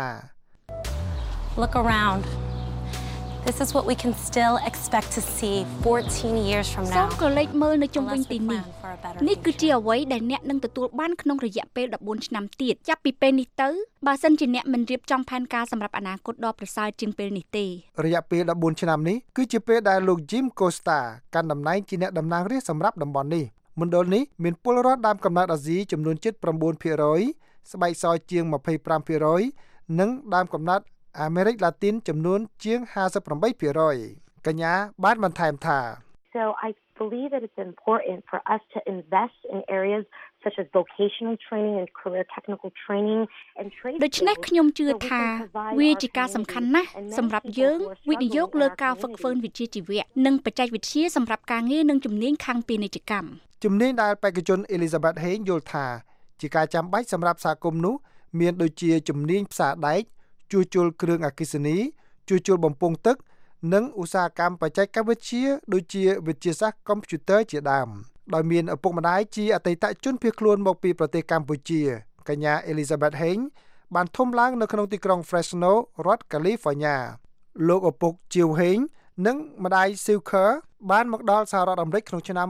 Look around. This is what we can still expect to see 14 years from now. សូមក៏លេចមើលនៅជុំវិញទីនេះនេះគឺជាអ្វីដែលអ្នកនឹងទទួលបានក្នុងរយៈពេល14ឆ្នាំទៀតចាប់ពីពេលនេះទៅបើសិនជាអ្នកមិនរៀបចំផែនការសម្រាប់អនាគតដ៏ប្រសើរជាងពេលនេះទេរយៈពេល14ឆ្នាំនេះគឺជាពេលដែលលោក Jim Costa កាន់តំណែងជាអ្នកតំណាងរាស្ត្រសម្រាប់តំបន់នេះមណ្ឌលនេះមានពលរដ្ឋដើមកំណើតអាស៊ីចំនួនជិត 9% ស្បែកសជាង 25% និងដើមកំណើតអាមេរិកឡាទីនចំនួនជាង 58% កញ្ញាបានបន្ថែមថា So I believe that it's important for us to invest in areas such as vocational training and career technical training and trade ដូច្នេះខ្ញុំជឿថាវាជាការសំខាន់ណាស់សម្រាប់យើងវិនិយោគលើការហ្វឹកហ្វឺនវិជ្ជាជីវៈនិងបច្ចេកវិទ្យាសម្រាប់ការងារនិងជំនាញខាងពាណិជ្ជកម្មជំនាញដែលបេក្ខជន Elizabeth Heng យល់ថាជាការចាំបាច់សម្រាប់សហគមន៍នោះមានដូចជាជំនាញផ្សារដែកជួសជុលគ្រឿងអគ្គិសនីជួសជុលបំពង់ទឹកនិងឧស្សាហកម្មបច្ចេកវិទ្យាដូចជាវិទ្យាសាស្ត្រកុំព្យូទ័រជាដើមដោយមានឪពុកម្ដាយជាអតីតជនភៀសខ្លួនមកពីប្រទេសកម្ពុជាកញ្ញា Elizabeth Heng បានធំឡើងនៅក្នុងទីក្រុង Fresno រដ្ឋ California លោកឪពុក Jill Heng និងម្ដាយ Silker បានមកដល់សហរដ្ឋអាមេរិកក្នុងឆ្នាំ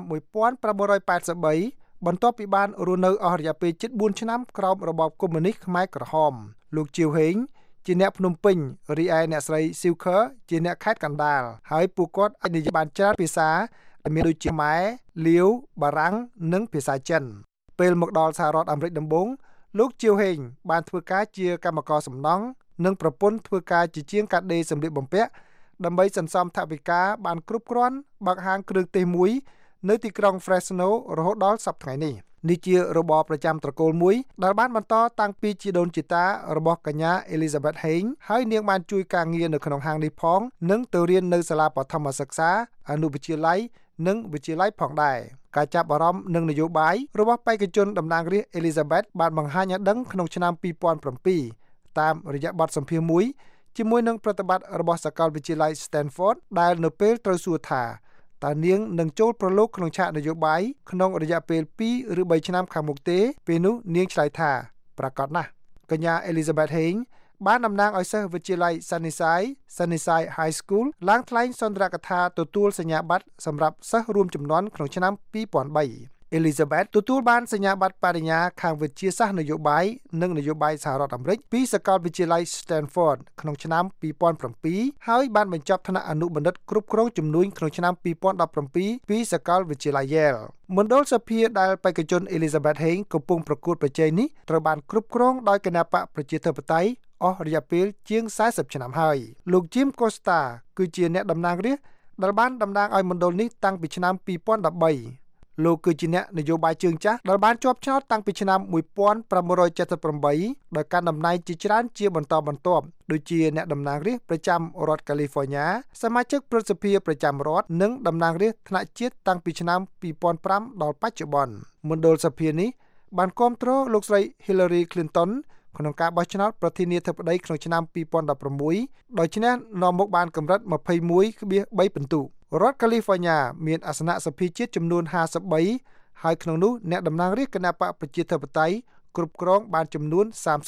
1983បន្ទាប់ពីបានរស់នៅអស់រយៈពេលជិត4ឆ្នាំក្រោមរបបកុម្មុយនីសខ្មែរក្រហមលោក Jill Heng ជាអ្នកភ្នំពេញរីឯអ្នកស្រី Silker ជាអ្នកខេត្តកណ្ដាលហើយពួកគាត់អាចនិយាយបានច្រើនភាសាដែលមានដូចជាខ្មែរលាវបារាំងនិងភាសាចិនពេលមកដល់សហរដ្ឋអាមេរិកដំបូងលោកជាវហេងបានធ្វើការជាកម្មករសំណង់និងប្រពន្ធធ្វើការជាជាងកាត់ដេរសម្លៀកបំពាក់ដើម្បីសន្សំថវិកាបានគ្រប់គ្រាន់បើកហាងគ្រឿងទេសមួយនៅទីក្រុង Fresno រហូតដល់សប្តាហ៍នេះនេះជារបរប្រចាំត្រកូលមួយដែលបានបន្តតាំងពីជីដូនជីតារបស់កញ្ញា Elizabeth Hain ហើយនាងបានជួយការងារនៅក្នុងហាងនេះផងនិងទៅរៀននៅសាលាបឋមសិក្សាអនុវិទ្យាល័យនិងវិទ្យាល័យផងដែរការចាប់អារម្មណ៍នឹងនយោបាយរបស់បេក្ខជនតំណាងរាស្ត្រ Elizabeth បានបង្ហាញឲ្យដឹងក្នុងឆ្នាំ2007តាមរយៈបទសម្ភាសន៍មួយជាមួយនឹងប្រតិបត្តិរបស់សាកលវិទ្យាល័យ Stanford ដែលនៅពេលត្រូវសួរថាតើនាងនឹងចូលប្រឡូកក្នុងឆាកនយោបាយក្នុងរយៈពេល2ឬ3ឆ្នាំខាងមុខទេពេលនោះនាងឆ្លើយថាប្រាកដណាស់កញ្ញា Elizabeth Hain បានតំណាងឲ្យសិស្សវិទ្យាល័យ Sunnyside High School ឡើងថ្លែងសន្ទរកថាទទួលសញ្ញាបត្រសម្រាប់សិស្សរួមចំនួនក្នុងឆ្នាំ2003Elizabeth ទទួលបានសញ្ញាបត្របរិញ្ញាខាងវិទ្យាសាស្ត្រនយោបាយនិងនយោបាយសហរដ្ឋអាមេរិកពីសាកលវិទ្យាល័យ Stanford ក្នុងឆ្នាំ2007ហើយបានបញ្ចប់ថ្នាក់អនុបណ្ឌិតគ្រប់គ្រងជំនួញក្នុងឆ្នាំ2017ពីសាកលវិទ្យាល័យ Yale មណ្ឌលសភាដែលបេក្ខជន Elizabeth Hain កំពុងប្រកួតប្រជែងនេះត្រូវបានគ្រប់គ្រងដោយគណបក្សប្រជាធិបតេយ្យអស់រយៈពេលជាង40ឆ្នាំហើយលោក Jim Costa គឺជាអ្នកតំណាងរាស្ត្រដែលបានតំណាងឲ្យមណ្ឌលនេះតាំងពីឆ្នាំ2013លោកគឺជាអ្នកនយោបាយជើងចាស់ដែលបានជាប់ឆ្នោតតាំងពីឆ្នាំ1978ដោយកាន់តំណែងជាច្រើនជាបន្តបន្ទាប់ដូចជាអ្នកតំណាងរាស្ត្រប្រចាំរដ្ឋកាលីហ្វ័រញ៉ាសមាជិកព្រឹទ្ធសភាប្រចាំរដ្ឋនិងតំណាងរាស្ត្រថ្នាក់ជាតិតាំងពីឆ្នាំ2005ដល់បច្ចុប្បន្នមណ្ឌលសភានេះបានគាំទ្រលោកស្រី Hillary Clinton ក្នុងការបោះឆ្នោតប្រធានាធិបតីក្នុងឆ្នាំ2016ដោយឈ្នះនាំមុខបានកម្រិត 21.3 ពិន្ទុរដ្ឋកាលីហ្វ័រញ៉ាមានអាសនៈសភាជាតិចំនួន53ហើយក្នុងនោះអ្នកតំណាងរាស្ត្រគណបក្សប្រជាធិបតេយ្យគ្រប់គ្រងបានចំនួន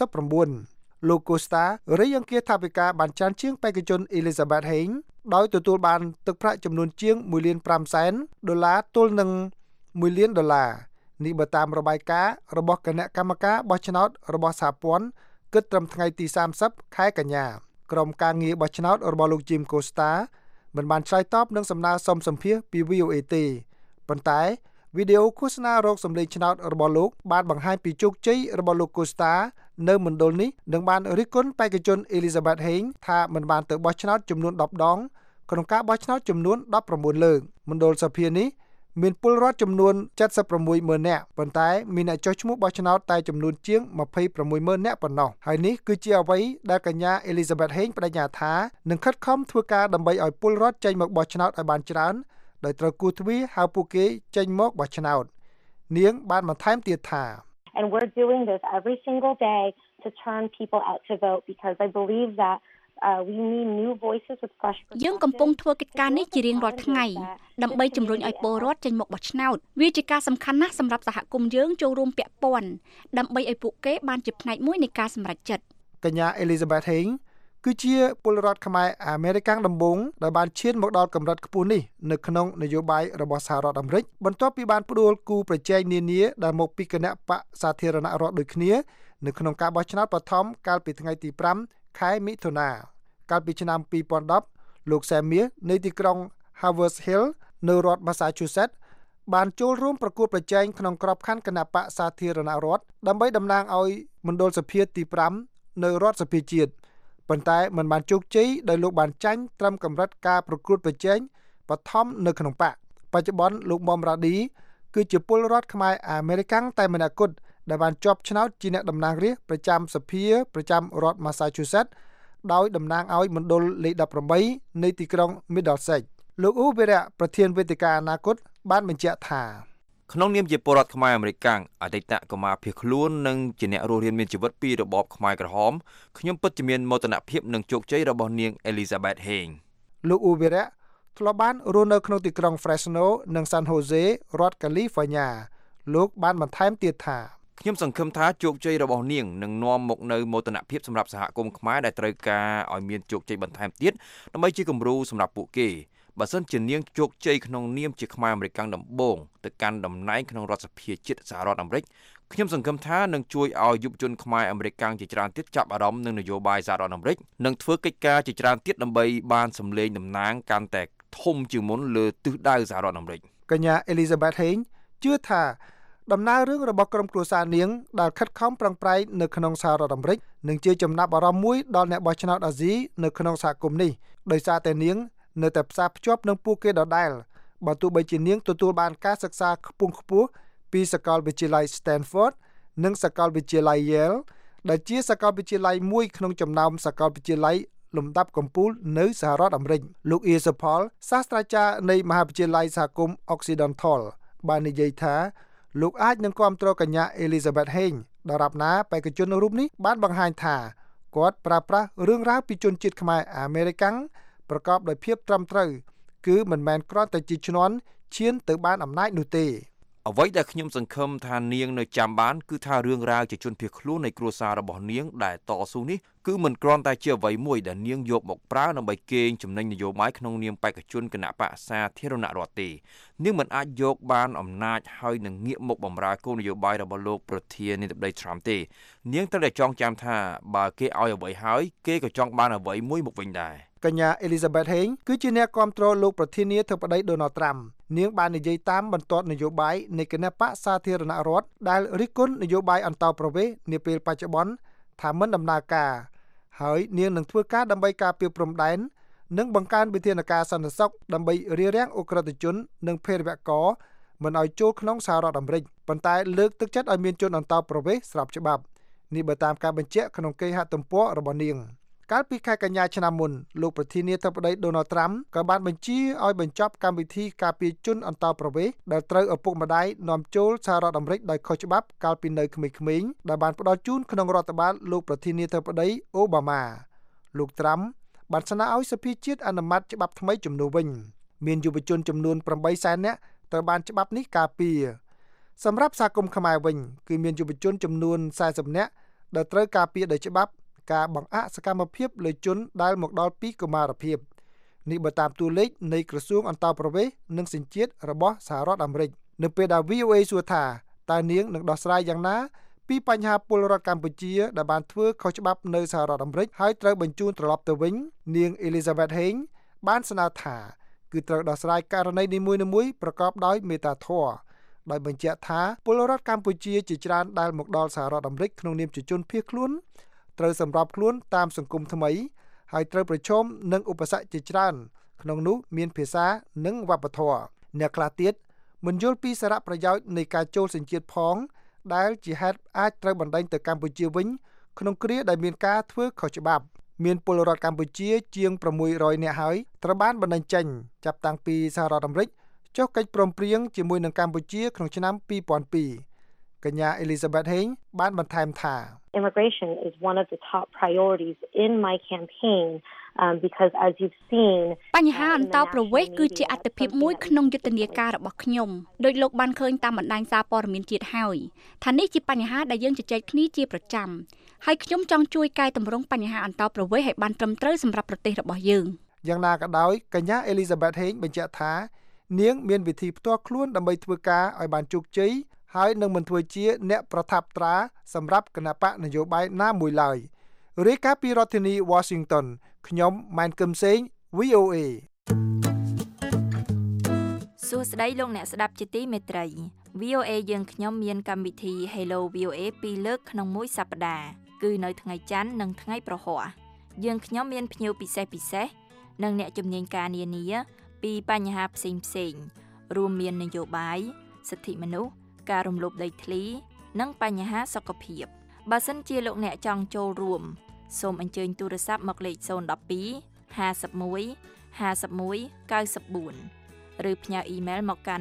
39លោក Costa រាយអង្គាសថាវិការបានច្រើនជាងបេក្ខជន Elizabeth Hain ដោយទទួលបានទឹកប្រាក់ចំនួនជាង$1.5 ទល់នឹង$1 លាននេះបើតាមរបាយការណ៍របស់គណៈកម្មការបោះឆ្នោតរបស់សហព័ន្ធគិតត្រឹមថ្ងៃទី30ខែកញ្ញាក្រុមការងារបោះឆ្នោតរបស់លោក Jim Costa មិនបានឆ្លើយតបនឹងសំណើសុំសម្ភាសពី VOA ទេប៉ុន្តែវីដេអូឃោសនារោគសម្លេងឆ្នោតរបស់លោកបានបង្ហាញពីជោគជ័យរបស់លោក Costa នៅមណ្ឌលនេះនិងបានរិះគន់បេក្ខជន Elizabeth Hain ថាមិនបានទៅបោះឆ្នោតចំនួន10ដងក្នុងការបោះឆ្នោតចំនួន19លើកមណ្ឌលសភានេះមានពលរដ្ឋចំនួន 76,000 នាក់ប៉ុន្តែមានអ្នកចុះឈ្មោះបោះឆ្នោតតែចំនួនជាង 26,000 នាក់ប៉ុណ្ណោះហើយនេះគឺជាអ្វីដែលកញ្ញា Elizabeth Hain បដិញ្ញាថានឹងខិតខំធ្វើការដើម្បីឲ្យពលរដ្ឋចេញមកបោះឆ្នោតឲ្យបានច្រើនដោយត្រូវគូទ្វារហៅពួកគេចេញមកបោះឆ្នោតនាងបានបន្ថែមទៀតថា And we're doing this every single day to turn people out to vote because I believe that we need new voices with fresh perspectives យើងកំពុងធ្វើកិច្ចការនេះជារៀងរាល់ថ្ងៃដើម្បីជំរុញឲ្យពលរដ្ឋចេញមកបោះឆ្នោតវាជាការសំខាន់ណាស់សម្រាប់សហគមន៍យើងចូលរួមពាក់ព័ន្ធដើម្បីឲ្យពួកគេបានជាផ្នែកមួយនៃការសម្រេចចិត្តកញ្ញា Elizabeth Hain គឺជាពលរដ្ឋខ្មែរអាមេរិកដំបូងដែលបានឈានមកដល់កម្រិតខ្ពស់នេះនៅក្នុងនយោបាយរបស់សហរដ្ឋអាមេរិកបន្ទាប់ពីបានផ្ដួលគូប្រជែងនានាដែលមកពីគណៈបកសាធារណរដ្ឋដូចគ្នានៅក្នុងការបោះឆ្នោតបឋមកាលពីថ្ងៃទី5ខែមិថុនាកាលពីឆ្នាំ2010លោក Samir នៃទីក្រុង Harvard Hill នៅរដ្ឋ Massachusetts បានចូលរួមប្រកួតប្រជែងក្នុងក្របខ័ណ្ឌគណៈបកសាធារណរដ្ឋដើម្បីតំណាងឲ្យមណ្ឌលសភាទី5នៅរដ្ឋសភាជាតិប៉ុន្តែមិនបានជោគជ័យដោយលោកបានចាញ់ត្រឹមកម្រិតការប្រកួតប្រជែងបឋមនៅក្នុងបកបច្ចុប្បន្នលោកមុំរ៉ាឌីគឺជាពលរដ្ឋខ្មែរអាមេរិកតែម្នាក់គត់ដែលបានជាប់ឆ្នោតជាអ្នកតំណាងរាស្ត្រប្រចាំសភាប្រចាំរដ្ឋ Massachusetts ដោយតំណាងឲ្យមណ្ឌលលេខ18នៃទីក្រុង Middlesex លោកអ៊ូវេរៈប្រធានវេទិកាអនាគតបានបញ្ជាក់ថាក្នុងនាមជាពលរដ្ឋខ្មែរអាមេរិកអតីតកុមារភៀសខ្លួននិងជាអ្នករស់រានមានជីវិតពីរបបខ្មែរក្រហមខ្ញុំពិតជាមានមោទនភាពនិងជោគជ័យរបស់នាង Elizabeth Hain លោកអ៊ូវេរៈធ្លាប់បានរស់នៅក្នុងទីក្រុង Fresno និង San Jose រដ្ឋកាលីហ្វ័រញ៉ាលោកបានបន្ថែមទៀតថាខ្ញុំសង្ឃឹមថាជោគជ័យរបស់នាងនឹងនាំមកនូវមោទនភាពសម្រាប់សហគមន៍ខ្មែរដែលត្រូវការឲ្យមានជោគជ័យបន្ថែមទៀតដើម្បីជាគំរូសម្រាប់ពួកគេបើសិនជានាងជោគជ័យក្នុងនាមជាខ្មែរអាមេរិកដំបូងទៅកាន់តំណែងក្នុងរដ្ឋសភាជាតិសហរដ្ឋអាមេរិកខ្ញុំសង្ឃឹមថានឹងជួយឲ្យយុវជនខ្មែរអាមេរិកជាច្រើនទៀតចាប់អារម្មណ៍នឹងនយោបាយសហរដ្ឋអាមេរិកនិងធ្វើកិច្ចការជាច្រើនទៀតដើម្បីបានសម្លេងតំណាងកាន់តែធំជាងមុនលើទិសដៅសហរដ្ឋអាមេរិកកញ្ញា Elizabeth Hain ជឿថាដំណើររឿងរបស់ក្រុមគ្រួសារនាងដែលខិតខំប្រឹងប្រែងនៅក្នុងសហរដ្ឋអាមេរិកនឹងជាចំណាប់អារម្មណ៍មួយដល់អ្នកបោះឆ្នោតអាស៊ីនៅក្នុងសហគមន៍នេះដោយសារតែនាងនៅតែផ្សារភ្ជាប់នឹងពួកគេដដែលបើទោះបីជានាងទទួលបានការសិក្សាខ្ពង់ខ្ពស់ពីសាកលវិទ្យាល័យ Stanford និងសាកលវិទ្យាល័យ Yale ដែលជាសាកលវិទ្យាល័យមួយក្នុងចំណោមសាកលវិទ្យាល័យលំដាប់កំពូលនៅសហរដ្ឋអាមេរិកលោក Isapol សាស្ត្រាចារ្យនៃមហាវិទ្យាល័យសហគមន៍ Occidental បាននិយាយថាលោកអាចនឹងគាំទ្រកញ្ញា Elizabeth Heng ដរាបណាបេក្ខជនរូបនេះបានបង្ហាញថាគាត់ប្រើប្រាស់រឿងរ៉ាវពីជនជាតិខ្មែរអាមេរិកាំងប្រកបដោយភាពត្រឹមត្រូវគឺមិនមែនគ្រាន់តែជាឈ្នន់ឈានទៅបានអំណាចនោះទេអ្វីដែលខ្ញុំសង្ឃឹមថានាងនៅចាំបានគឺថារឿងរ៉ាវជាជនភៀសខ្លួននៃគ្រួសាររបស់នាងដែលតស៊ូនេះគឺមិនគ្រាន់តែជាអ្វីមួយដែលនាងយកមកប្រើដើម្បីកេងចំណេញនយោបាយក្នុងនាមបេក្ខជនគណៈបក្សសាធារណរដ្ឋទេនាងមិនអាចយកបានអំណាចហើយនឹងងាកមកបម្រើគោលនយោបាយរបស់លោកប្រធានាធិបតី Trump ទេនាងត្រូវតែចងចាំថាបើគេឲ្យអ្វីហើយគេក៏ចង់បានអ្វីមួយមកវិញដែរកញ្ញា Elizabeth Heng គឺជាអ្នកគាំទ្រលោកប្រធានាធិបតី Donald Trump នាងបាននិយាយតាមបន្ទាត់នយោបាយនៃគណៈបក្សសាធារណរដ្ឋដែលរិះគន់នយោបាយអន្តោប្រវេសន៍នាពេលបច្ចុប្បន្នថាមិនដំណើរការហើយនាងនឹងធ្វើការដើម្បីការពារព្រំដែននិងបង្កើនវិធានការសន្តិសុខដើម្បីរារាំងអ ுக ្រិតជននិងភេរវករមិនឲ្យចូលក្នុងសហរដ្ឋអាមេរិកប៉ុន្តែលើកទឹកចិត្តឲ្យមានជនអន្តោប្រវេសន៍ស្របច្បាប់នេះបើតាមការបញ្ជាក់ក្នុងគេហទំព័ររបស់នាងកាលពីខែកញ្ញាឆ្នាំមុនលោកប្រធានាធិបតី Donald Trump ក៏បានបញ្ជាឲ្យបញ្ចប់កម្មវិធីការពារជនអន្តោប្រវេសន៍ដែលត្រូវឪពុកម្ដាយនាំចូលសហរដ្ឋអាមេរិកដោយខុសច្បាប់កាលពីនៅក្មេងៗដែលបានផ្ដល់ជូនក្នុងរដ្ឋបាលលោកប្រធានាធិបតី Obama លោក Trump បានស្នើឲ្យសភាជាតិអនុម័តច្បាប់ថ្មីជំនួសវិញមានយុវជនចំនួន 800,000 នាក់ត្រូវបានច្បាប់នេះការពារសម្រាប់សហគមន៍ខ្មែរវិញគឺមានយុវជនចំនួន 40 នាក់ដែលត្រូវការពារដោយច្បាប់ការបង្អាក់សកម្មភាពលើជនដែលមកដល់ពីកុមារភាពនេះបើតាមតួលេខនៃក្រសួងអន្តោប្រវេសន៍និងសញ្ជាតិរបស់សហរដ្ឋអាមេរិកនៅពេលដែល VOA សួរថាតើនាងនឹងដោះស្រាយយ៉ាងណាពីបញ្ហាពលរដ្ឋកម្ពុជាដែលបានធ្វើខុសច្បាប់នៅសហរដ្ឋអាមេរិកហើយត្រូវបញ្ជូនត្រឡប់ទៅវិញនាង Elizabeth Heng បានស្នើថាគឺត្រូវដោះស្រាយករណីនីមួយៗប្រកបដោយមេត្តាធម៌ដោយបញ្ជាក់ថាពលរដ្ឋកម្ពុជាជាច្រើនដែលមកដល់សហរដ្ឋអាមេរិកក្នុងនាមជាជនភៀសខ្លួនត្រូវសម្របខ្លួនតាមសង្គមថ្មីហើយត្រូវប្រឈមនឹងឧបសគ្គជាច្រើនក្នុងនោះមានភាសានិងវប្បធម៌អ្នកខ្លះទៀតមិនយល់ពីសារៈប្រយោជន៍នៃការចូលសញ្ជាតិផងដែលជាហេតុអាចត្រូវបណ្តេញទៅកម្ពុជាវិញក្នុងគ្រាដែលមានការធ្វើខុសច្បាប់មានពលរដ្ឋកម្ពុជាជាង600នាក់ហើយត្រូវបានបណ្តេញចេញចាប់តាំងពីសហរដ្ឋអាមេរិកចុះកិច្ចព្រមព្រៀងជាមួយនឹងកម្ពុជាក្នុងឆ្នាំ2002កញ្ញា Elizabeth Heng បានបន្ថែមថា Immigration is one of the top priorities in my campaign because as you've seen បញ្ហាអន្តោប្រវេសន៍គឺជាអាទិភាពមួយក្នុងយុទ្ធនាការរបស់ខ្ញុំដោយលោកបានឃើញតាមបណ្ដាញសារព័ត៌មានជាតិហើយថានេះជាបញ្ហាដែលយើងជជែកគ្នាជាប្រចាំហើយខ្ញុំចង់ជួយកែតម្រង់បញ្ហាអន្តោប្រវេសន៍ឲ្យបានត្រឹមត្រូវសម្រាប់ប្រទេសរបស់យើងយ៉ាងណាក៏ដោយកញ្ញា Elizabeth Heng បញ្ជាក់ថានាងមានវិធីផ្ទាល់ខ្លួនដើម្បីធ្វើការឲ្យបានជោគជ័យហើយនឹងមិនធ្វើជាអ្នកប្រថាប់ត្រាសម្រាប់គណបកនយោបាយណាមួយឡើយរាយការណ៍ពីរដ្ឋធានី Washington ខ្ញុំម៉ែនកឹមសេង VOA សួស្តីលោកអ្នកស្ដាប់ជាទីមេត្រី VOA យើងខ្ញុំមានកម្មវិធី Hello VOA 2លើកក្នុងមួយសប្តាហ៍គឺនៅថ្ងៃច័ន្ទនិងថ្ងៃប្រហ័សយើងខ្ញុំមានភ្ញៀវពិសេសនិងអ្នកជំនាញការនានាពីបញ្ហាផ្សេងរួមមាននយោបាយសិទ្ធិមនុស្សការរំលោភដីធ្លីនិងបញ្ហាសុខភាពបើសិនជាលោកអ្នកចង់ចូលរួមសូមអញ្ជើញទូរស័ព្ទមកលេខ012 51 51 94 ឬផ្ញើអ៊ីមែលមកកាន់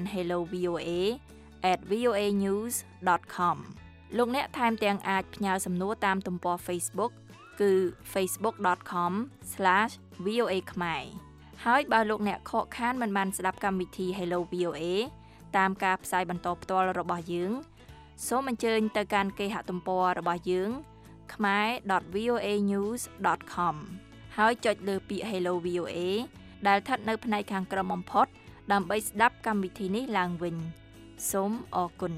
hellovoa@voanews.com លោកអ្នកថែមទាំងអាចផ្ញើសំណួរតាមទំព័រ Facebook គឺ facebook.com/voa ខ្មែរហើយបើលោកអ្នកខកខានមិនបានស្ដាប់កម្មវិធី Hello VOA តាមការផ្សាយបន្តផ្ទាល់របស់យើងសូមអញ្ជើញទៅកាន់គេហទំព័ររបស់យើង khmer.voanews.com ហើយចុចលើពាក្យ Hello VOA ដែលស្ថិតនៅផ្នែកខាងក្រោមបំផុតដើម្បីស្ដាប់កម្មវិធីនេះឡើងវិញសូមអរគុណ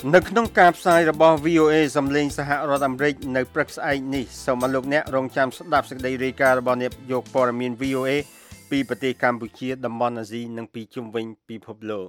នៅក្នុងការផ្សាយរបស់ VOA សំឡេងសហរដ្ឋអាមេរិកនៅព្រឹកស្អែកនេះសូមអរលោកអ្នករងចាំស្ដាប់សេចក្តីរាយការណ៍របស់អ្នកយកព័ត៌មាន VOA ពីប្រទេសកម្ពុជាតំបន់អាស៊ីនិងពីជុំវិញពិភពលោក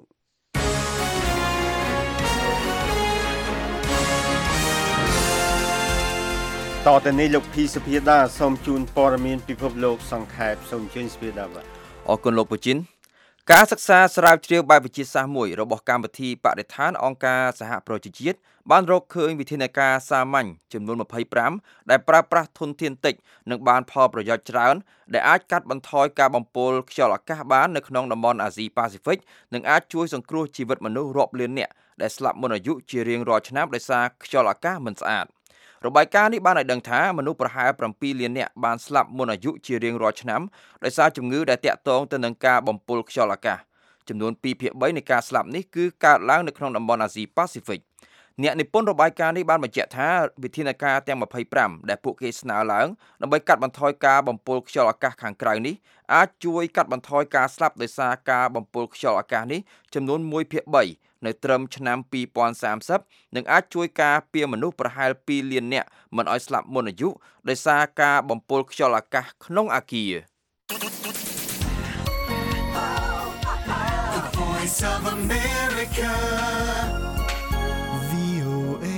តទៅនេះលោកភីសុភាដាសូមជូនព័ត៌មានពិភពលោកសង្ខេបសូមជូនសុភាដាបាទអរគុណលោកពូជីនការសិក្សាស្រាវជ្រាវបែបវិទ្យាសាស្ត្រមួយរបស់កម្មវិធីបរិស្ថានអង្គការសហប្រជាជាតិបានរកឃើញវិធានការសាមញ្ញចំនួន25ដែលប្រើប្រាស់ធនធានតិចនិងបានផលប្រយោជន៍ច្រើនដែលអាចកាត់បន្ថយការបំពុលខ្យល់អាកាសបាននៅក្នុងតំបន់អាស៊ីប៉ាស៊ីហ្វិកនិងអាចជួយសង្គ្រោះជីវិតមនុស្សរាប់លាននាក់ដែលស្លាប់មុនអាយុជារៀងរាល់ឆ្នាំដោយសារខ្យល់អាកាសមិនស្អាតរបាយការណ៍នេះបានឲ្យដឹងថាមនុស្សប្រហែល7លាននាក់បានស្លាប់មុនអាយុជារៀងរាល់ឆ្នាំដោយសារជំងឺដែលទាក់ទងទៅនឹងការបំពុលខ្យល់អាកាសចំនួន2/3នៃការស្លាប់នេះគឺកើតឡើងនៅក្នុងតំបន់អាស៊ីប៉ាស៊ីហ្វិកអ្នកនិពន្ធរបាយការណ៍នេះបានបញ្ជាក់ថាវិធានការទាំង25ដែលពួកគេស្នើឡើងដើម្បីកាត់បន្ថយការបំពុលខ្យល់អាកាសខាងក្រៅនេះអាចជួយកាត់បន្ថយការស្លាប់ដោយសារការបំពុលខ្យល់អាកាសនេះចំនួន1/3នៅត្រឹមឆ្នាំ2030និងអាចជួយការពារមនុស្សប្រហែល2លាននាក់មិនឲ្យស្លាប់មុនអាយុដោយសារការបំពុលខ្យល់អាកាសក្នុងអគារ of America VOA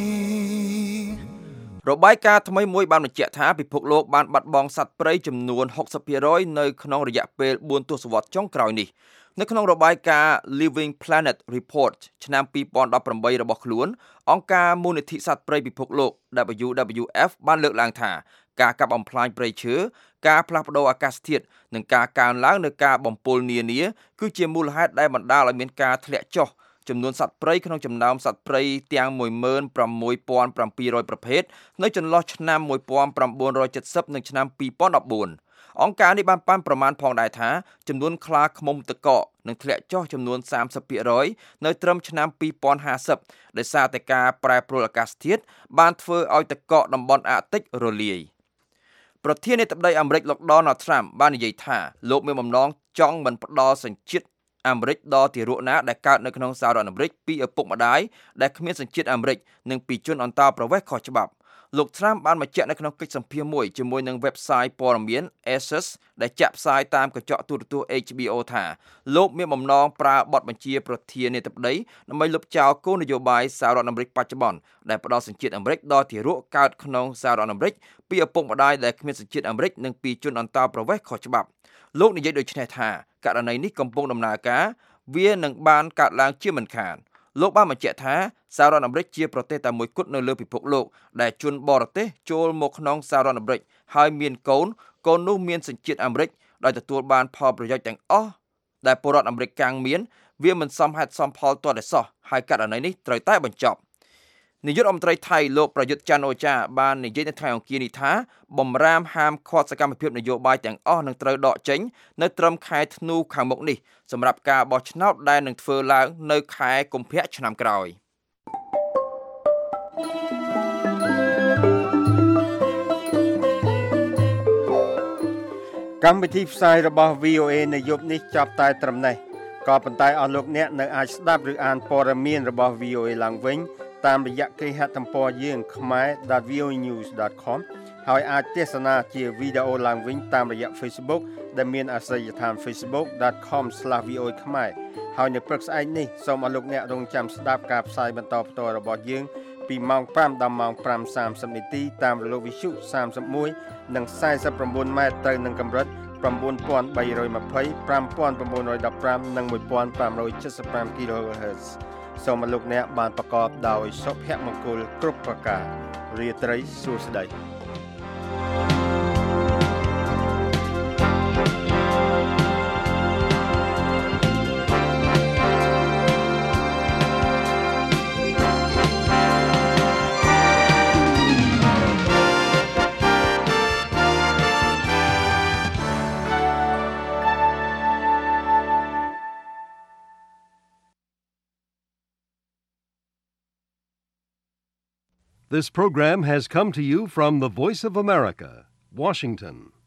របាយការណ៍ថ្មីមួយបានបញ្ជាក់ថាពិភពលោកបានបាត់បង់សត្វព្រៃចំនួន 60% នៅក្នុងរយៈពេល4ទសវត្សរ៍ចុងក្រោយនេះនៅក្នុងរបាយការណ៍ Living Planet Report ឆ្នាំ2018របស់ខ្លួនអង្គការមូលនិធិសត្វព្រៃពិភពលោក WWF បានលើកឡើងថាការកាប់បំផ្លាញព្រៃឈើការផ្លាស់ប្តូរអាកាសធាតុនិងការកើនឡើងនៃការបំពុលនានាគឺជាមូលហេតុដែលបណ្ដាលឲ្យមានការធ្លាក់ចុះចំនួនសត្វព្រៃក្នុងចំណោមសត្វព្រៃទាំង 16,700 ប្រភេទនៅចន្លោះឆ្នាំ1970និងឆ្នាំ2014អង្គការនេះបានប៉ាន់ប្រមាណផងដែរថាចំនួនខ្លាឃ្មុំទឹកកកនឹងធ្លាក់ចុះចំនួន 30% នៅត្រឹមឆ្នាំ2050ដោយសារតែការប្រែប្រួលអាកាសធាតុបានធ្វើឲ្យទឹកកកតំបន់អាកតិករលាយប្រធានាធិបតីអាមេរិកលោក Donald Trump បាននិយាយថាលោកមានបំណងចង់មិនផ្ដល់សញ្ជាតិអាមេរិកដល់ទារកណាដែលកើតនៅក្នុងសហរដ្ឋអាមេរិកពីឪពុកម្ដាយដែលគ្មានសញ្ជាតិអាមេរិកនិងពីជនអន្តោប្រវេសន៍ខុសច្បាប់លោក Trump បានបញ្ជាក់នៅក្នុងកិច្ចសម្ភាសន៍មួយជាមួយនឹង website ព័ត៌មាន Axios ដែលចាក់ផ្សាយតាមកញ្ចក់ទូរទស្សន៍ HBO ថាលោកមានបំណងប្រើបទបញ្ជាប្រធានាធិបតីដើម្បីលុបចោលគោលនយោបាយសហរដ្ឋអាមេរិកបច្ចុប្បន្នដែលផ្ដល់សញ្ជាតិអាមេរិកដល់ទារកកើតក្នុងសហរដ្ឋអាមេរិកពីឪពុកម្ដាយដែលគ្មានសញ្ជាតិអាមេរិកនិងពីជនអន្តោប្រវេសន៍ខុសច្បាប់លោកនិយាយដូចនេះថាករណីនេះកំពុងដំណើរការវានឹងបានកើតឡើងជាមិនខានលោកបានបញ្ជាក់ថាសហរដ្ឋអាមេរិកជាប្រទេសតែមួយគត់នៅលើពិភពលោកដែលជនបរទេសចូលមកក្នុងសហរដ្ឋអាមេរិកហើយមានកូននោះមានសញ្ជាតិអាមេរិកដោយទទួលបានផលប្រយោជន៍ទាំងអស់ដែលពលរដ្ឋអាមេរិកកាំងមានវាមិនសមហេតុសមផលទាល់តែសោះហើយករណីនេះត្រូវតែបញ្ចប់នាយករដ្ឋមន្ត្រីថៃលោកប្រយុទ្ធច័ន្ទអូចាបាននិយាយនៅថ្ងៃអង្គារនេះថាបំរាមហាមឃាត់សកម្មភាពនយោបាយទាំងអស់នឹងត្រូវដកចេញនៅត្រឹមខែធ្នូខាងមុខនេះសម្រាប់ការបោះឆ្នោតដែលនឹងធ្វើឡើងនៅខែកុម្ភៈឆ្នាំក្រោយកម្មវិធីផ្សាយរបស់ VOA នៅយប់នេះចាប់តែត្រឹមនេះក៏ប៉ុន្តែអស់លោកអ្នកនៅអាចស្ដាប់ឬអានព័ត៌មានរបស់ VOA ឡើងវិញតាមរយៈគេហទំព័រយើង khmer.voanews.com ហើយអាចទស្សនាជាវីដេអូឡើងវិញតាមរយៈ Facebook ដែលមានអាសយដ្ឋាន facebook.com/voa khmer ហើយនៅព្រឹកស្អែកនេះសូមអរលោកអ្នករងចាំស្ដាប់ការផ្សាយបន្តផ្ទាល់របស់យើងពីម៉ោង 5 ដល់ម៉ោង 5:30 នាទីតាមរលកវិទ្យុ31និង49ម៉ែត្រទៅនឹងកម្រិត9320 5915និង1575 kHz សូមអរលោកអ្នកបានប្រកបដោយសុភមង្គលគ្រប់ប្រការរាត្រីសួស្តី This program has come to you from the Voice of America, Washington.